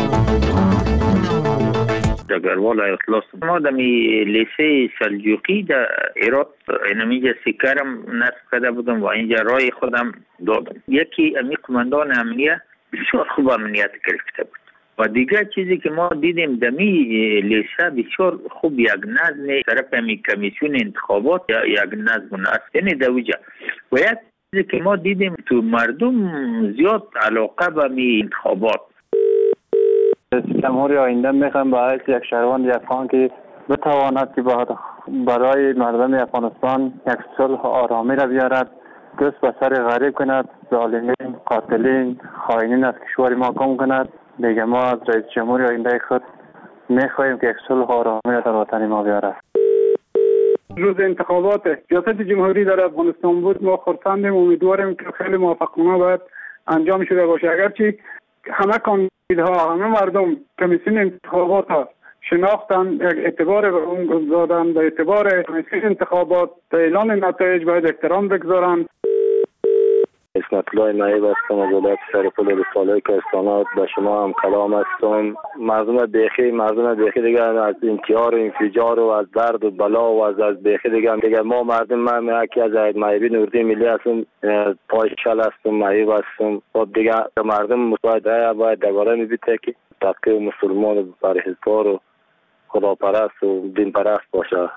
دگروال اخلاص ما دمی لیسه سلجوقی در ایرات اینمیجا سیکرم نصب کرده بودم و اینجا رای خودم دادم. یکی امی قماندان امنیه بسیار خوب امنیت گرفته بود و دیگه چیزی که ما دیدیم دمی لیسه بسیار خوب یک نظم طرف امی کمیسیون انتخابات یا یک نظم است، یعنی دوجه و یک چیزی که ما دیدیم تو مردم زیاد علاقه به می انتخابات. جمهوری آینده میخوام با حیث یک شهروند افغان که بتواند که برای مردم افغانستان یک صلح و آرامی را بیارد، دست به سر غریب کند، ظالمین، قاتلین، خائنین از کشور ما کم کند. دیگه ما از رئیس جمهوری آینده خود میخواهیم که یک صلح و آرامی را در وطن ما بیارد. روز انتخابات ریاست جمهوری در افغانستان بود، ما خرسندیم، امیدواریم که خیلی موفقانه باید انجام شده باشه. اگرچه همه کاندیداها، همه مردم کمیسیون انتخابات ها شناختن، اعتبار به اون گذاشتن، به اعتبار کمیسیون انتخابات به اعلان نتایج باید احترام بگذارند. اسمت الله نایب هستم از ولایت سرپل رساله کوهستانات. به شما هم کلام هستم. مردم بیخی مردم بیخی دیگه از انتحار و انفجار و از درد و بلا و از از بیخی دیگه دیگه ما مردم من یکی از مایبی نوردی ملی هستم، پای شل هستم، مایب هستم. خب دیگه مردم باید باید دوباره میبیته که تقی مسلمان و پرهیزگار و خداپرست و دین پرست باشه.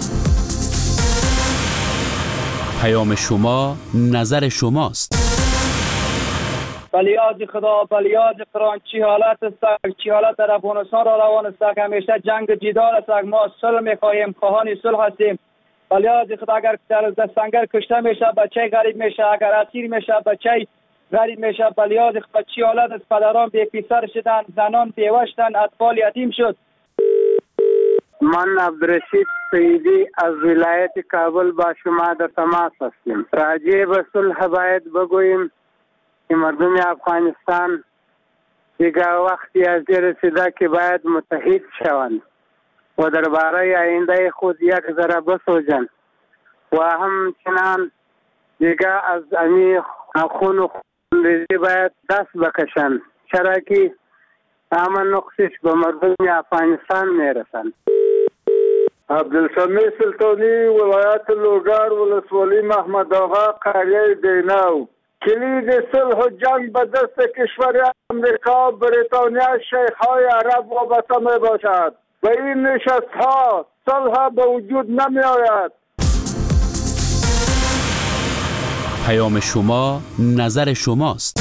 پیام شما نظر شماست. بلیاد خدا، بلیاد قرآن، چی حالت است، چی حالت در افغانستان را روان است، همیشه جنگ جدال است، ما صلح میخواهیم، خواهان صلح هستیم. بلیاد خدا اگر در دستنگر کشته میشه بچه غریب میشه، اگر اسیر میشه بچه غریب میشه. بلیاد خدا چی حالت است، پدران بی پسر شدن، زنان بیوه شدن، اطفال یتیم شد. من عبدالرشید سیدی از ولایت کابل با شما در تماس هستیم. راجع به صلح باید بگوییم که مردم افغانستان دیگه وقتی از دیر رسیده که باید متحد شوند و درباره آینده خود یک ذره بسوزند و همچنان دیگه از امی خون و خونریزی باید دست بکشند، چرا که همه نقصش به مردم افغانستان میرسند. عبدالسمی سلطانی، ولایت لوگر، ولسوالی محمد آقا، قریه دینو. کلید صلح و جنگ به دست کشور امریکا، بریتانیا، شیخ‌های عرب وابسته می باشد. به این نشست ها صلح به وجود نمی آید. پیام شما نظر شماست.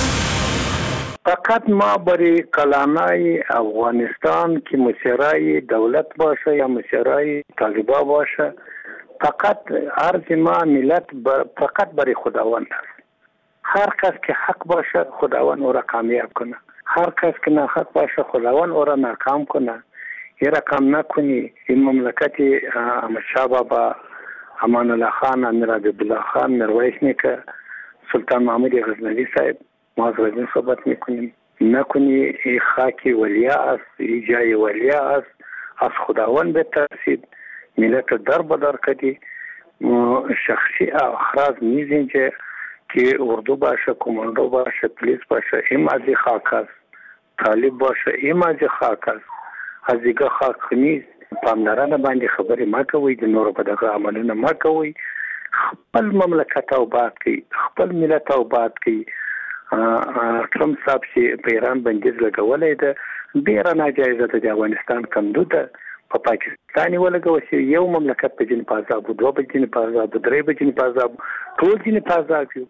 فقط ما برای کلانای افغانستان که مسیرای دولت باشه یا مسیرای طالبا باشه، فقط عرض ما ملت فقط برای خداوند است. هر کس که حق باشه خداوند او را کامیاب کنه، هر کس که ناحق باشه خداوند او را ناکام کنه. این رقم نکنی این مملکت احمد شاه بابا، امان الله خان، امیر حبیب الله خان، میرویس نیکه، سلطان محمود غزنوی صاحب، ما از غزنی صحبت میکنیم. نکنی ای خاکی ولیا است، ای جای ولیا است، از خداوند بترسید، ملت در بدر کدی، شخصی اخراج نیزینجه که اردو باشه، کماندو باشه، پلیس باشه، این مازی خاک است، طالب باشه این مازی خاک است، از دیگه خاک نیست. پاملرانه باندې خبرې ما کوي، د نورو په دغه عملونه ما کوي. خپل مملکت آباد کړي، خپل ملت آباد کړي. ټرمپ صاحب چې په ایران بندیز لګولی ده ډېره ناجایزه ده، د افغانستان کمدو ده. په پاکستان یې ولګوه چې یو مملکت په ځینې په عذاب و، دوه په ځینې په عذاب و، درې په ځینې په عذاب و، ټول ځینې په عذاب یو.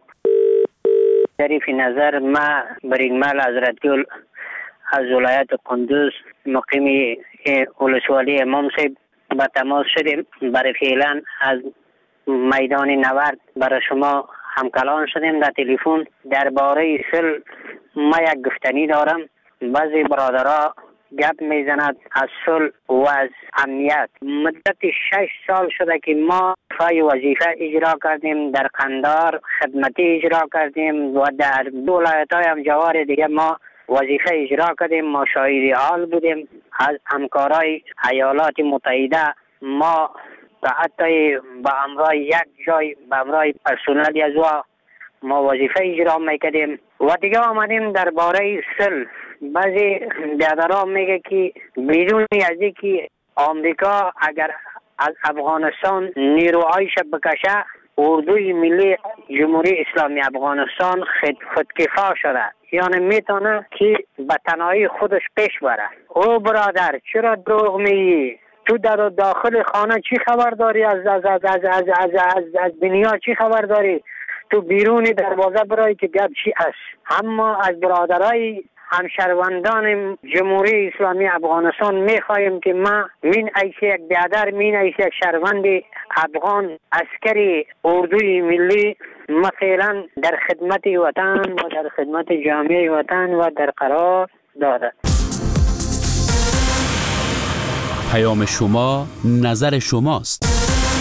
شریف نظر، ما بریدمل حضرت گل از ولایت کندوز مقیم ولسوالی امام صاحب با تماس شدیم. برای فعلا از میدان نورد برای شما همکلام شدیم در تلفن. درباره صلح ما یک گفتنی دارم. بعضی برادرها گپ میزند از صلح و از امنیت. مدت شش سال شده که ما فای وظیفه اجرا کردیم، در قندار خدمتی اجرا کردیم و در دو ولایت‌های هم جوار دیگه ما وظیفه اجرا کردیم. ما شاهد حال بودیم از همکارای ایالات متحده. ما حتی به همراه یک جای به همراه پرسنلی از او ما وظیفه اجرا میکردیم. و دیگه آمدیم درباره صلح. بعضی بیادرها میگه که بدون از اینکه آمریکا اگر از افغانستان نیروهایش بکشه، اردوی ملی جمهوری اسلامی افغانستان خود خودکفا شده، یعنی میتونه که به تنهایی خودش پیش بره. او برادر چرا دروغ میگی؟ تو در داخل خانه چی خبر داری از از از از از از, از, از دنیا چی خبر داری؟ تو بیرون دروازه برای که گپ چی است. اما از برادرای همشهروندان جمهوری اسلامی افغانستان میخواهیم که ما من ایش یک بیادر، من ایش یک شهروند افغان عسکری اردوی ملی، ما فعلا در خدمت وطن و در خدمت جامعه وطن و در قرار دارد. پیام شما نظر شماست.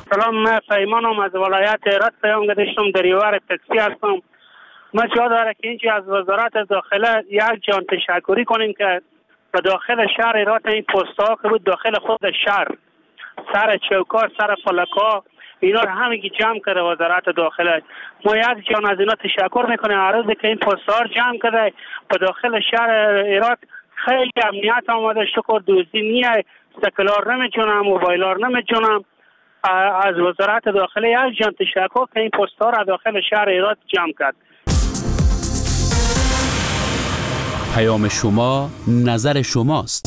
سلام، من پیمانم از ولایت هرات پیام گذاشتم، دریور تاکسی هستم. ما جا داره که اینجا از وزارت داخله یک جان تشکری کنیم که به داخل شهر هرات این پست‌ها که بود داخل خود شهر سر چوکار سر فلکا اینا رو همگی جمع کرده وزارت داخله. ما یک جان از اینا تشکر میکنیم هر روزی که این پست‌ها رو جمع کرده به داخل شهر هرات خیلی امنیت آمده. شکر دوزی نیه، سکلار نمیجونم، موبایلار نمیجونم. از وزارت داخله یک جان تشکر که این پست‌ها رو داخل شهر هرات جمع کرد. پیام شما نظر شماست.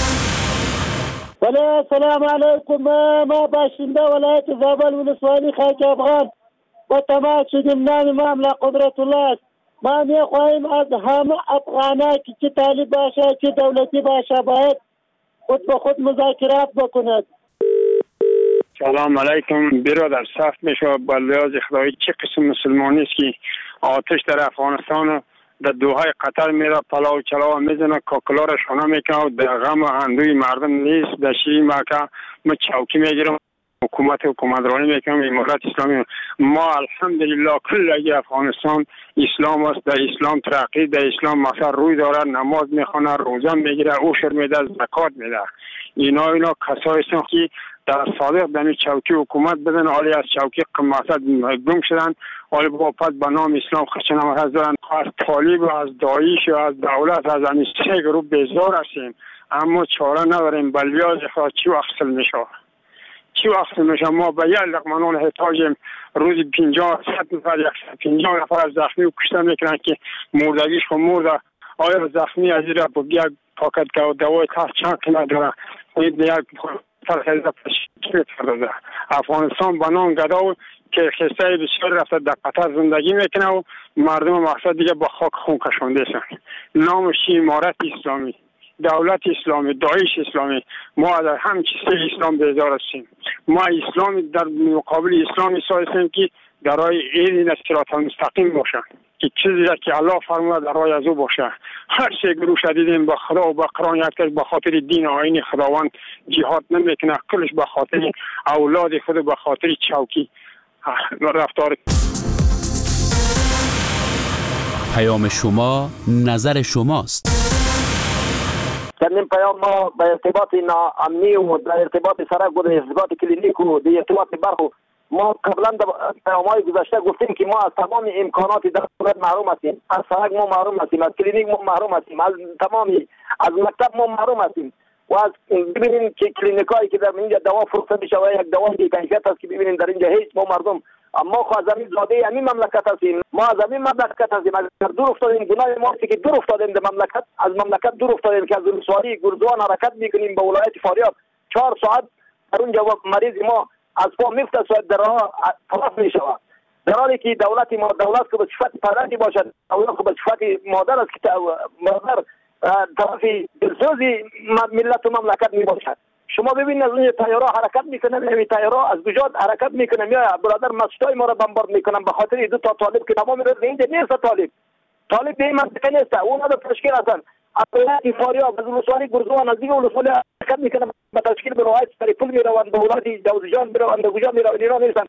بله، سلام علیکم. ما باشنده ولایت زابل ولسوالی خاک افغان با تماس شدیم نام مملا قدرت الله. ما میخواهیم از همه افغانها که چه طالب باشه چه دولتی باشه باید خود به خود مذاکرات بکند. سلام علیکم برادر. سخت میشه با لحاظ خدایی چه قسم مسلمانی است که آتش در افغانستان در دوهای قطر میره پلاو چلاو میزنه کاکلا را شانه میکنه و در غم اندوی مردم نیست. در شیری مکه ما چوکی میگیرم حکومت حکومترانی میکنم امارت اسلامی. ما الحمدلله کل اگه افغانستان اسلام است، در اسلام ترقی، در اسلام مثلا روی داره، نماز میخونه، روزه میگیره، عشر میده، زکات میده. اینا اینا کسایی هستند که در صادق در چوکی حکومت بدن، حالی از چوکی قماست گم شدن، حالی با پس به نام اسلام خشنام هستند. از طالب و از داعش و از دولت از همین سه گروه بیزار هستیم، اما چاره نداریم. بلیاز خواهد چی وقت میشه چی وقت میشه ما به یک لقمه احتاجیم. روز پنجاه ست نفر یک پنجاه نفر از زخمی و کشته میکنن که مردگیش خود مرده. آیا زخمی از این را با یک پاکت که دوای تحت چند کنه داره یک فرخیزه پشکیل کرده. افغانستان بنان گداو که خسته بسیار رفته در قطر زندگی میکنه و مردم مقصد دیگه با خاک خون کشونده سن. نامش امارت اسلامی، دولت اسلامی، داعش اسلامی. ما در همه چیز اسلام بیزار هستیم. ما اسلام در مقابل اسلامی سایستیم که در راه این صراط المستقیم باشه، که چیزی را که الله فرموده در راه از او باشه. هر سه گروه شدیدیم با خدا و با قرآن یک به خاطر دین و آیین خداوند جهاد نمیکنه، کلش به خاطر اولاد خود به خاطر چوکی رفتار. پیام شما نظر شماست. در این پیام ما به ارتباط ناامنی و در ارتباط سرک و در ارتباط کلینیک و در ارتباط برخو ما قبلا در پیام‌های گذشته گفتیم که ما از تمام امکانات دولت محروم هستیم. از سرک ما محروم هستیم، از کلینیک ما محروم هستیم، از تمامی از مکتب ما محروم هستیم. و از ببینیم که کلینیکایی که در اینجا دوا فروخته میشه و یک دوا بی کیفیت است که ببینیم در اینجا هیچ ما مردم اما خو از همین زاده همین مملکت هستیم. ما از همین مملکت هستیم. اگر دور افتادیم گناه ما است که دور افتادیم در مملکت، از مملکت دور افتادیم که از ولسوالی گردوان حرکت میکنیم به ولایت فاریاب. چهار ساعت در اونجا مریض ما از پا میفته و در راه تلف میشود. در حالی که دولت ما دولت که به صفت پدری باشد، دولت که به صفت مادر است که مادر طرف دلسوزی ملت و مملکت می باشد. شما ببینید از اون تیارا حرکت میکنه، همین تیارا از گجاد حرکت میکنه، یا برادر مسجدای ما را بمبارد میکنن به خاطر دو تا طالب که تمام روز اینجا نیست. طالب طالب به این منطقه نیست، اونا به تشکیل هستن. از ولایت فاریاب از ولسوالی گرزوان از دیگه ولسوالی حرکت میکنه به تشکیل به روایت سریپول میروند، به ولایت جوزجان میروند، به گجا میروند، اینا نیستن.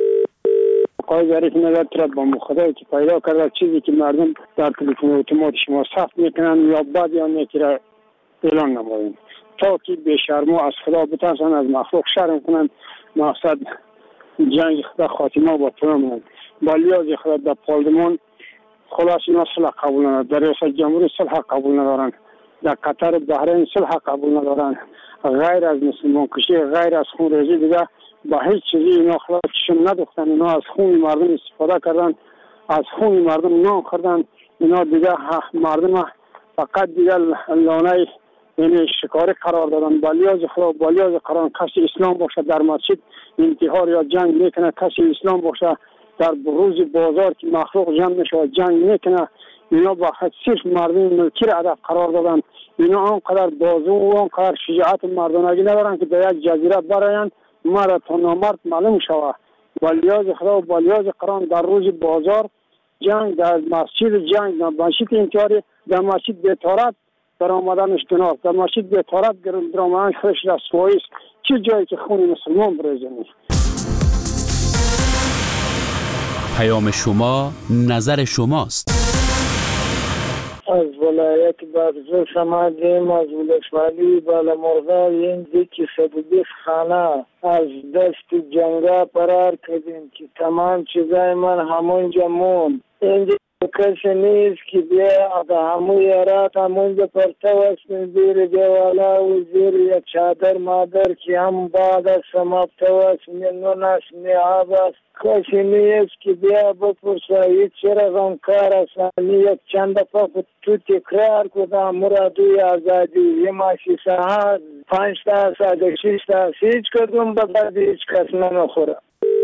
آقای ظریف نظر طلب با خدایی که پیدا کرده چیزی که مردم در تلفن اتومات شما ثبت میکنن یا بعد یا نیکی اعلان نماییم تا که به شرم از خدا بترسن، از مخلوق شرم کنن. مقصد جنگ خدا خاتمه با تمام با لیاز خدا در پارلمان خلاص اینا صلح قبول ندارن، در ریاست جمهوری صلح قبول ندارن، در قطر بحرین صلح قبول ندارن. غیر از مسلمان کشی، غیر از خون ریزی دیگه با هیچ چیزی اینا خلاصشون ندختن. اینا از خون مردم استفاده کردن، از خون مردم نان خوردن. اینا دیگه مردم فقط دیگه لانه یعنی شکاری قرار دادن. با لیاز خدا با لیاز قرآن کسی اسلام باشه در مسجد انتحار یا جنگ میکنه، کسی اسلام باشه در روز بازار که مخلوق جمع میشه و جنگ میکنه. اینا با صرف مردم ملکی را هدف قرار دادن. اینا آنقدر بازو و آنقدر شجاعت مردانگی ندارن که در یک جزیره براین مرد تا نامرد معلوم شود. با لیاز خدا و با لیاز قرآن در روز بازار جنگ، در مسجد جنگ، در مسجد انتحاری، در مسجد بی‌طهارت در آمدنش گناه، در مسجد بی‌طهارت در آمدنش خودش رسوایی است. چه جایی که خون مسلمان بریزه نیست. پیام شما نظر شماست. از ولایت بابزه سمادیم از ولسوالی بالامرغا این دیکی صد و بیست خانه از دست جنگا فرار کردیم که تمام چیزای من همونجا موند. اینجا کسی نیست که بیا همون یارات همونجا پرتو است زیر دیوالا و زیر یک چادر مادر که هم بعد از سماپتو است نی نون است نی آب است. کسی نیست که بیا بپرسه هیچ چرا غمکار است نی یک چند دفعه تو تکرار کده مرادوی آزادی یه ماشی ساعت پنج تا ساعت شیش تا هیچ کدوم بزرد هیچ کس نمیخوره.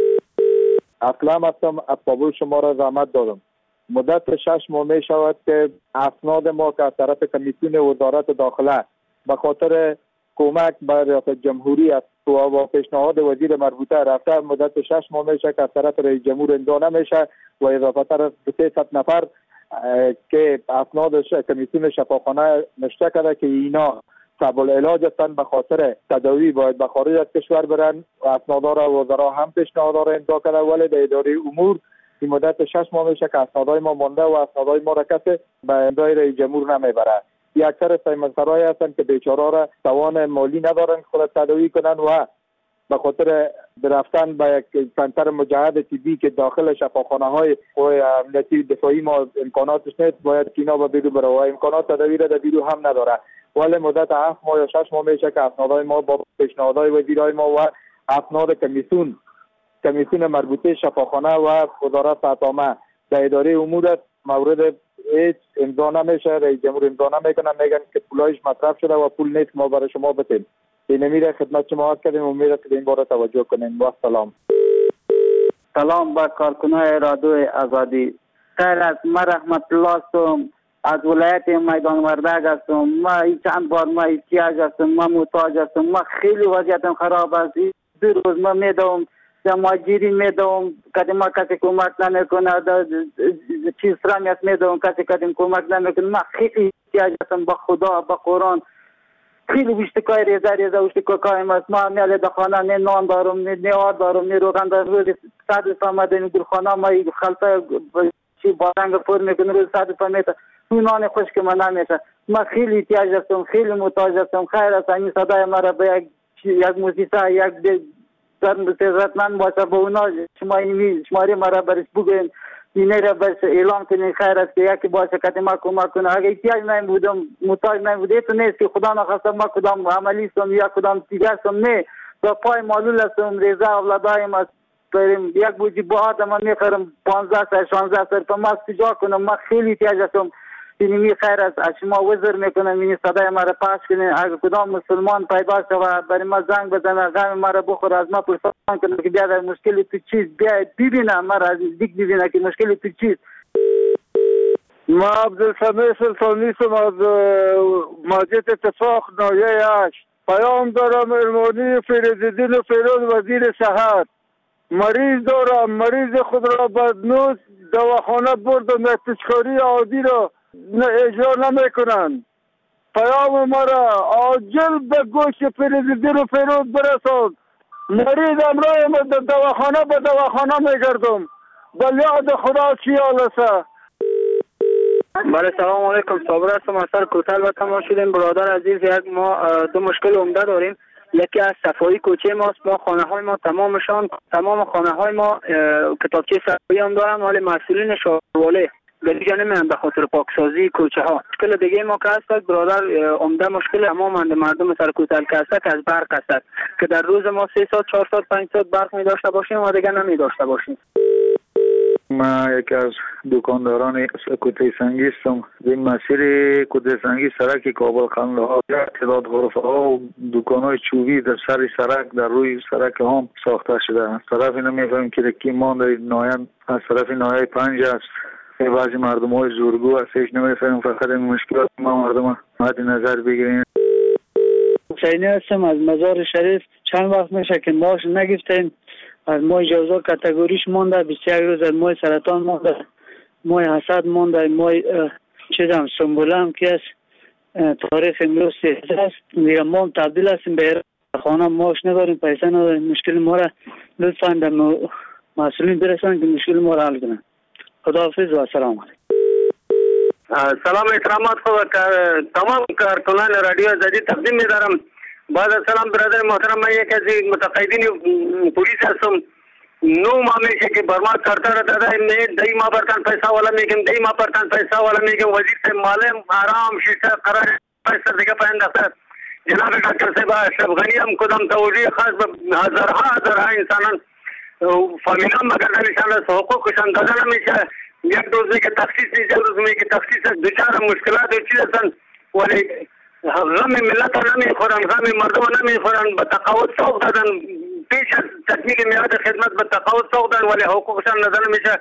اسلام هستم، از قبول شما را زحمت دادم. مدت شش ماه می شود که اسناد ما که از طرف کمیسیون وزارت داخله به خاطر کمک به ریاست جمهوری است و پیشنهاد وزیر مربوطه رفته، مدت شش ماه می شود که از طرف رئیس جمهور امضا نمیشه و اضافه تر از سیصد نفر که اسناد کمیسیون شفاخانه نشته کرده که اینا صعب العلاج هستند، به خاطر تداوی باید به خارج از کشور برن و اسناد را وزرا هم پیشنهاد را امضا کرده، ولی در اداره امور این مدت شش ماه میشه که اسنادهای ما مونده و اسنادهای ما را کسی به امضای رئیس جمهور نمیبره. یک اکثر سیمسرایی هستند که بیچاره را توان مالی ندارن خود تداوی کنن و به خاطر رفتن به یک سنتر مجهز طبی که داخل شفاخانه های امنیتی دفاعی ما امکاناتش نیست، باید کینا به بیرو بره و امکانات تداوی را در بیرو هم نداره. ولی مدت هفت ماه یا شش ماه میشه که اسنادهای ما با پیشنهادهای وزیرای ما و اسناد کمیسیون کمیسیون مربوطه شفاخانه و وزارت عامه در اداره امور مورد هیچ امضا نمیشه، رئیس جمهور امضا نمیکنه، میگن که پولایش مصرف شده و پول نیست ما برای شما بتیم. این میره خدمت شما عرض کردیم، امید است که این بار توجه کنین. و سلام. سلام به کارکنای رادیو آزادی. خیر است، من رحمت الله هستم از ولایت میدان وردگ هستم. ما چند بار ما احتیاج هستم، ما محتاج هستم، ما خیلی وضعیتم خراب است. دو روز ما میدوم ماجری میدوم کدی ما کسی کمک نمیکنه، چیز رمیت میدوم کسی کدی کمک نمیکنه. ما خیلی احتیاج هستم به خدا به قرآن. خیلی وشتکای ریزه ریزه وشتکای ما ما میاله در خانه نه نان دارم نه نیار دارم نه روغن دارم. روز صد فهمده این گلخانه ما خلطه چی بارنگ پر میکنه، روز صد فهمیده تو نان خشک ما نمیشه. ما خیلی احتیاج هستم، خیلی محتاج هستم. خیر است این صدای ما را به یک یک موسیقی یک در تزرتمند باشه با اونا شما این شماره مرا برش بگوین اینه را برش اعلام کنین. خیر است که یکی باشه که ما کمک کنه. اگه احتیاج نمی بودم محتاج نمی بودم تو نیست که خدا نخواستم ما کدام عملی هستم یا کدام دیگر هستم، نه با پای معلول هستم. ریزه اولادایم است بریم یک بوجی با آدم میخرم پانزده سر شانزده سر تا ما سجا کنم. ما خیلی احتیاج هستم. اینمی خیر است از شما وزر میکنم این صدای ما را پخش کنین. اگر کدام مسلمان پیدا شود برای ما زنگ بزنه غم ما را بخوره از ما پرسان کنه که بیا در مشکلی تو چیز بیا ببینه ما را دیگه ببینه که مشکلی تو چیز. ما عبدالسمیع سلطانی سم از مسجد اتفاق نایه هشت. پیام دارم ارمانی فریدالدین و فیروز وزیر صحت. مریض دارم، مریض خود را بدنوس دواخانه بردم، احتشکاری عادی را اجرا نمی کنند. پیام مرا عاجل به گوش فریدالدین و فیروز برسان. مریض امرای ما در دواخانه به دواخانه می گردم. بل یاد خدا چی آلسه. بله سلام علیکم، صابر هستم از سر کوتل و تماس شدیم. برادر عزیز یک ما دو مشکل عمده داریم. یکی از صفایی کوچه ماست. ما خانه های ما تمامشان تمام خانه های ما کتابچه صفایی هم دارن ولی مسئولین شهرواله دیگه نمیان به خاطر پاکسازی کوچه ها. مشکل دیگه ما که هست برادر عمده مشکل تمام مردم سر کوتل که هست از برق هست که در روز ما سه ساعت چهار ساعت پنج ساعت برق می داشته باشیم و دیگه نمی داشته باشیم. ما یکی از دکانداران کوته سنگی هستم. این مسیر کوته سنگی سرک کابل قندهار تعداد غرفه ها و دکان های چوبی در سر سرک در روی سرک هم ساخته شده. از طرف نمیفهمیم که کی مانده نایان از طرف نایه پنج است. بعضی مردم های زورگو هست هیچ نمیفهمیم. فقط این مشکلات ما مردم مد نظر بگیریم. حسینی هستم از مزار شریف. چند وقت میشه که ماش نگفتیم. از ماه جوزا کاتگوریش مونده، بیست و یک روز از ماه سرطان مونده، ماه حسد مونده، ماه چیزم سنبولم که است. تاریخ امروز سیزده است. میگم ما تبدیل هستیم به خانه، ماش نداریم، پیسه نداریم. مشکل ما را لطفا در مسئولین برسن که مشکل ما را حل کنن. خداحافظ و سلام علیکم. سلام احترامات خود تمام کارکنان رادیو آزادی تقدیم می‌دارم. بعد از سلام برادر محترم، من یک از متقاعدین پلیس هستم. نو ماه میشه که بر ما سردار داده می دهی ماه برتن پیسه والا میگم، دهی ماه برتن پیسه والا میگم. وزیر صاحب مالم آرام شیشه قرار پیسه دیگه پاینده. جناب دکتر صاحب اشرف غنی هم کدام توجیه خاص به هزارها هزارها انسانان فامیلان مگر نشان از حقوقشان داده نمیشه. یک روز میگه تخصیص نیست، یک روز میگه تخصیص دوچار مشکلات و چیز هستن، ولی غم ملت ها نمیخورن، غم مردم ها نمیخورن. به تقاعد سوق دادن، پیش از تکمیل میعاد خدمت به تقاعد سوق دادن، ولی حقوقشان داده نمیشه.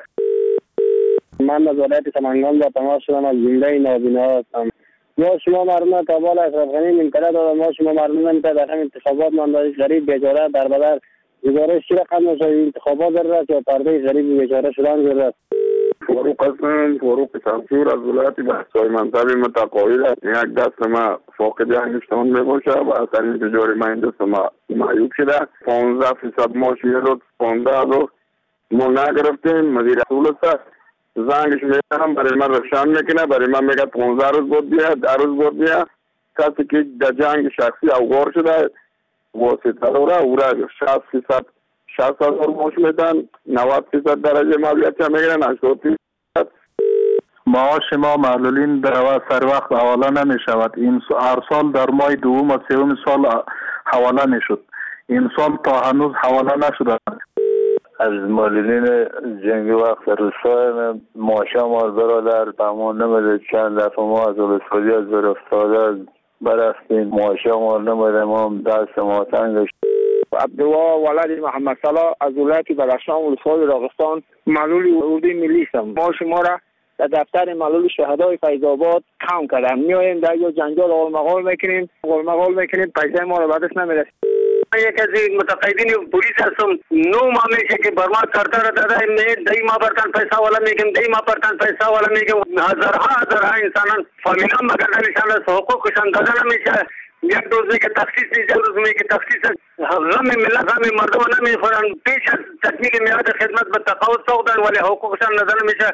من از ولایت سمنگان با تماس شدم از جمله نابینا هستم. ما شما مردم تابال اشرف غنی منطقه دادم، ما شما مردم منطقه در هم انتخابات مانداری غریب بیچاره در بدر گزارش چی رقم نشد انتخابات ضرورت یا پرده غریب بیچاره شدن ضرورت. فاروق هستم، فاروق شمشور از ولایت بحثای منصب متقاعد. یک دست ما فاقد انگشتان میباشه و اثر این تجاری ما این دست ما معیوب شده. پانزده فیصد ماش یه روز پانزده رو ما نگرفتیم. مدیر اصول است زنگش میزنم برای من رفشان میکنه، برای من میگه پانزده روز بود بیا، در روز بود بیا. کسی که در جنگ شخصی اوگار شده واسطه رو را او را شصت فیصد شصت هزار ماش میدن، نود فیصد درجه مالیات هم میگیرن، هشتاد فیصد. معاش ما معلولین در سر وقت حواله نمی شود. این هر سال در ماه دوم و سوم سال حواله می شد. این سال تا هنوز حواله نشده. از معلولین جنگی وقت روستای ماشا مال برادر تمام نمیده. چند دفعه ما از ولسوالی از بر افتاده برفتیم، ماشا مال نمیده، ما دست ما تنگش. عبدالله ولد محمد صلاح از ولایت بدخشان ولسوالی راغستان معلول اردوی ملی هستم. ما شما را در دفتر معلول شهدای فیض آباد کم کردم. میایم در یا جنجال غالمغال میکنیم غالمغال میکنیم پیسه ما را بعدش نمیرسید. من یک از متقاعدین پلیس هستم. نو ماه میشه که بر ما سردار داده می دهی ماه برتن پیسه والا میگم، دهی ماه برتن پیسه والا میگم. هزارها هزارها انسانان فامیلان مگر نشان از حقوقشان داده نمیشه. یک روز میگه تخصیص نیست، یک روز میگه تخصیص. غم ملت غم مردم نمیخورن، پیش از تکمیل میعاد خدمت به تقاعد سوق دادن، ولی حقوقشان داده نمیشه.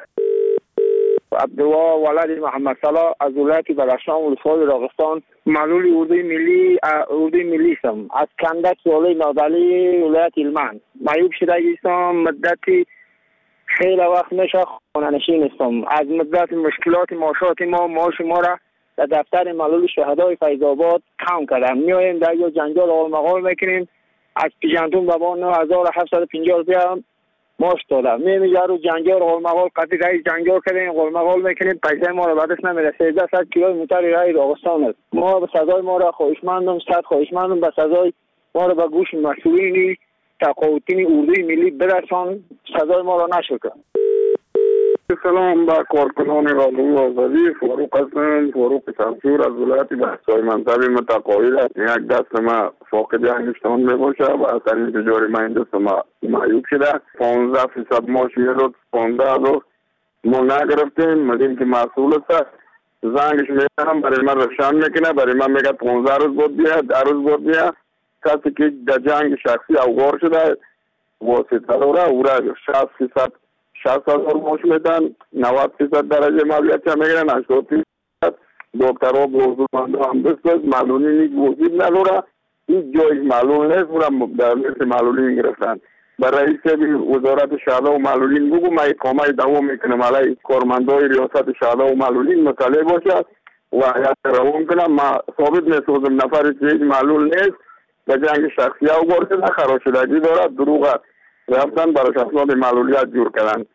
عبدالله ولد محمد صلاح از ولایت بدخشان ولسوالی راغستان معلول اردوی ملی اردوی ملی هستم. از کندک سوالی نادلی ولایت هلمند معیوب شده هستم. مدتی خیلی وقت میشه خانه‌نشین هستم. از مدت مشکلات معاشات ما معاش ما را در دفتر معلول شهدای فیض آباد کم کردم. میایم در یا جنجال غالمغال میکنیم. از پیجندون به با نه هزار و هفتصد و پنجاه روپیه ماش دادم. میایم رو جنجال غالمغال قطعی رای جنجال کردیم غالمغال میکنیم پیسه ما را بعدش نمیرسه. سیزده صد کیلومتر رای راغستان است. ما به سزای ما را خواهشمندم، صد خواهشمندم به سزای ما را به گوش مسئولین تقاعدین اردوی ملی برسان، سزای ما را نشکن. سلام با کارکنان رادیو آزادی. فاروق هستم، فاروق شمشور از ولایت بحثای منصب متقاعد. یک دست ما فاقد انگشتان میباشه و اثر این تجاری ما این دست ما معیوب شده. پانزده فیصد ماش یه روز پانزده رو ما نگرفتیم. مدیر که مسئول است زنگش میزنم برای من رفشان میکنه، برای من میگه پانزده روز بود بیا، در روز بود بیا. کسی که در جنگ شخصی اوگار شده واسطه رو را او را شصت فیصد شصت هزار ماش میدن، نود فیصد درجه مالیات هم میگیرن، هشتاد فیصد. دکترها بزرگمندا هم بسید معلولین یک وجود نداره، هیچ جایی معلول نیست، اونم در لیست معلولین گرفتن. برای رئیس وزارت شهدا و معلولین بگو من اقامه دوام میکنم علیه کارمندای ریاست شهدا و معلولین مطلع باشه و حیات روان کنم. ما ثابت میسازم نفری که هیچ معلول نیست و جنگ شخصی اوگار شده، خراشدگی دارد، دروغ رفتن برای افراد معلولیت جور کردن.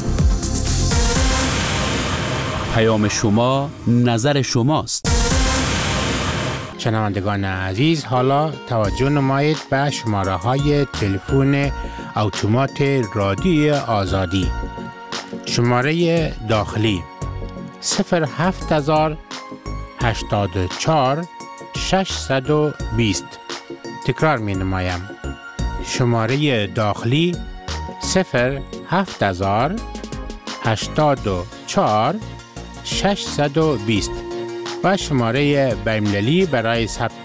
پیام شما نظر شماست. شنوندگان عزیز، حالا توجه نمایید به شماره های تلفن اتومات رادیو آزادی. شماره داخلی صفر هفت هزار هشتاد و چهار ششصد و بیست. تکرار می نمایم. شماره داخلی صفر هفت هزار هشتاد و چهار ششصد و بیست و شماره بین‌المللی برای ثبت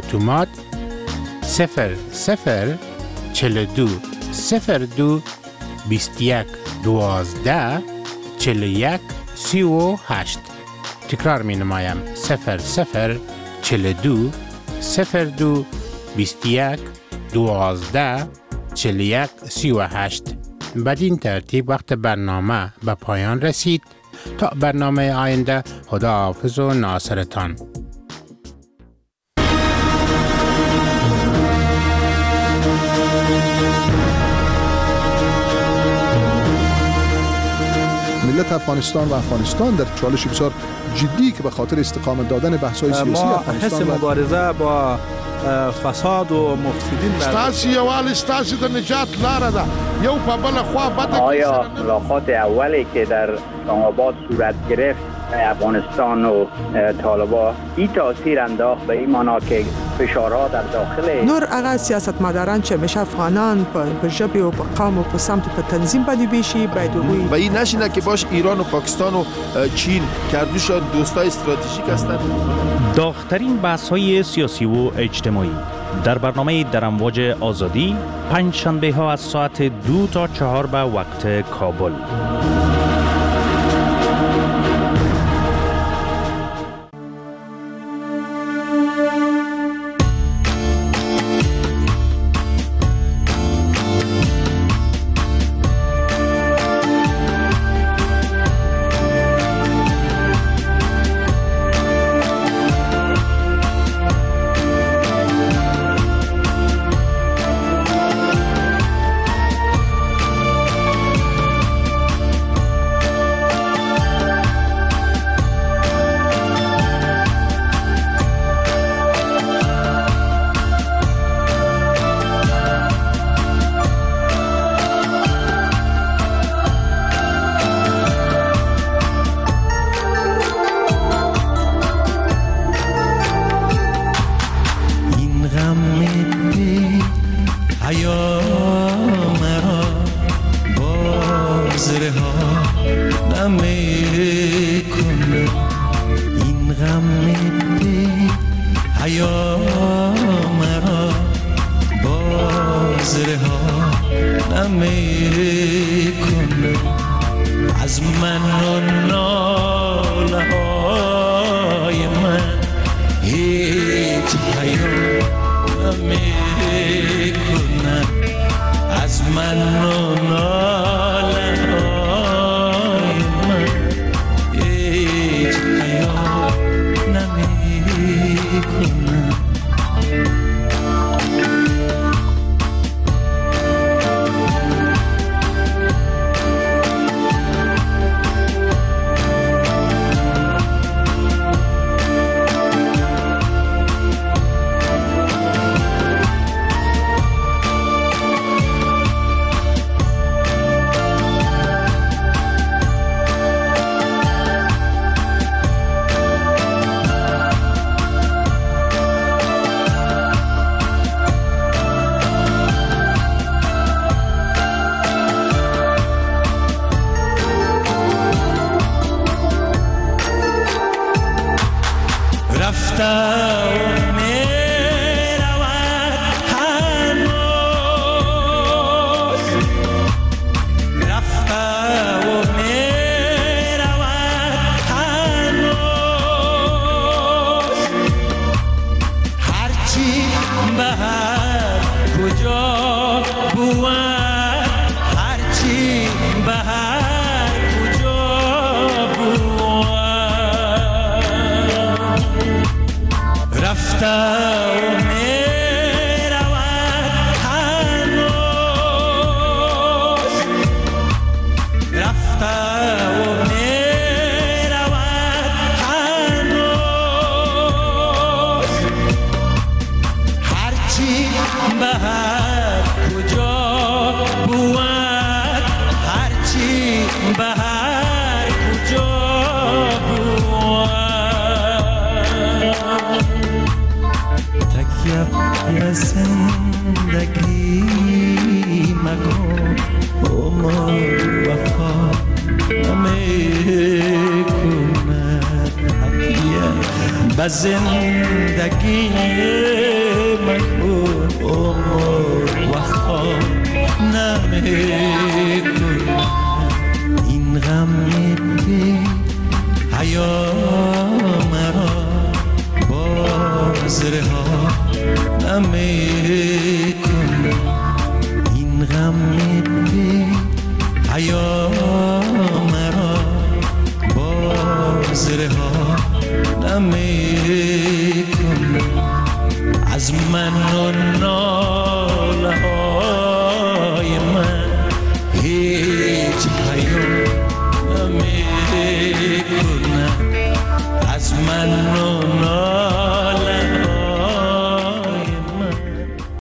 اتومات صفر صفر چهل و دو صفر دو بیست و یک دوازده چهل و یک سی و هشت. تکرار می نمایم صفر صفر چهل و دو صفر دو بیست و یک دوازده چهل و یک سی و هشت. بدین ترتیب وقت برنامه به پایان رسید. تا برنامه آینده، خداحافظ و ناصرتان. ملت افغانستان و افغانستان در چالش بسیار جدی که به خاطر استقامت دادن بحث‌های سیاسی ما افغانستان حس مبارزه با فساد و مفسدین ستاسی یوال ستاسی در نجات لاره ده یو په بل خوا بده. آیا ملاقات اولی که در اسلام آباد صورت گرفت افغانستان و طالبان این تاثیر انداخت به این معنا که فشارها در داخل نور هغه سیاستمداران چې همیشه افغانان په ژبې او په قوم او په سمت په تنظیم باندې بیشي باید وګوري و این نشینه که باش ایران و پاکستان و چین کردوشان دوستای استراتژیک هستند. داغ‌ترین بحث‌های سیاسی و اجتماعی در برنامه در امواج آزادی پنج شنبه ها از ساعت دو تا چهار به وقت کابل. زندگی مکن عمر وفا نمیکن نمیکن این غم بی پیام را باز رها نمیکن از من و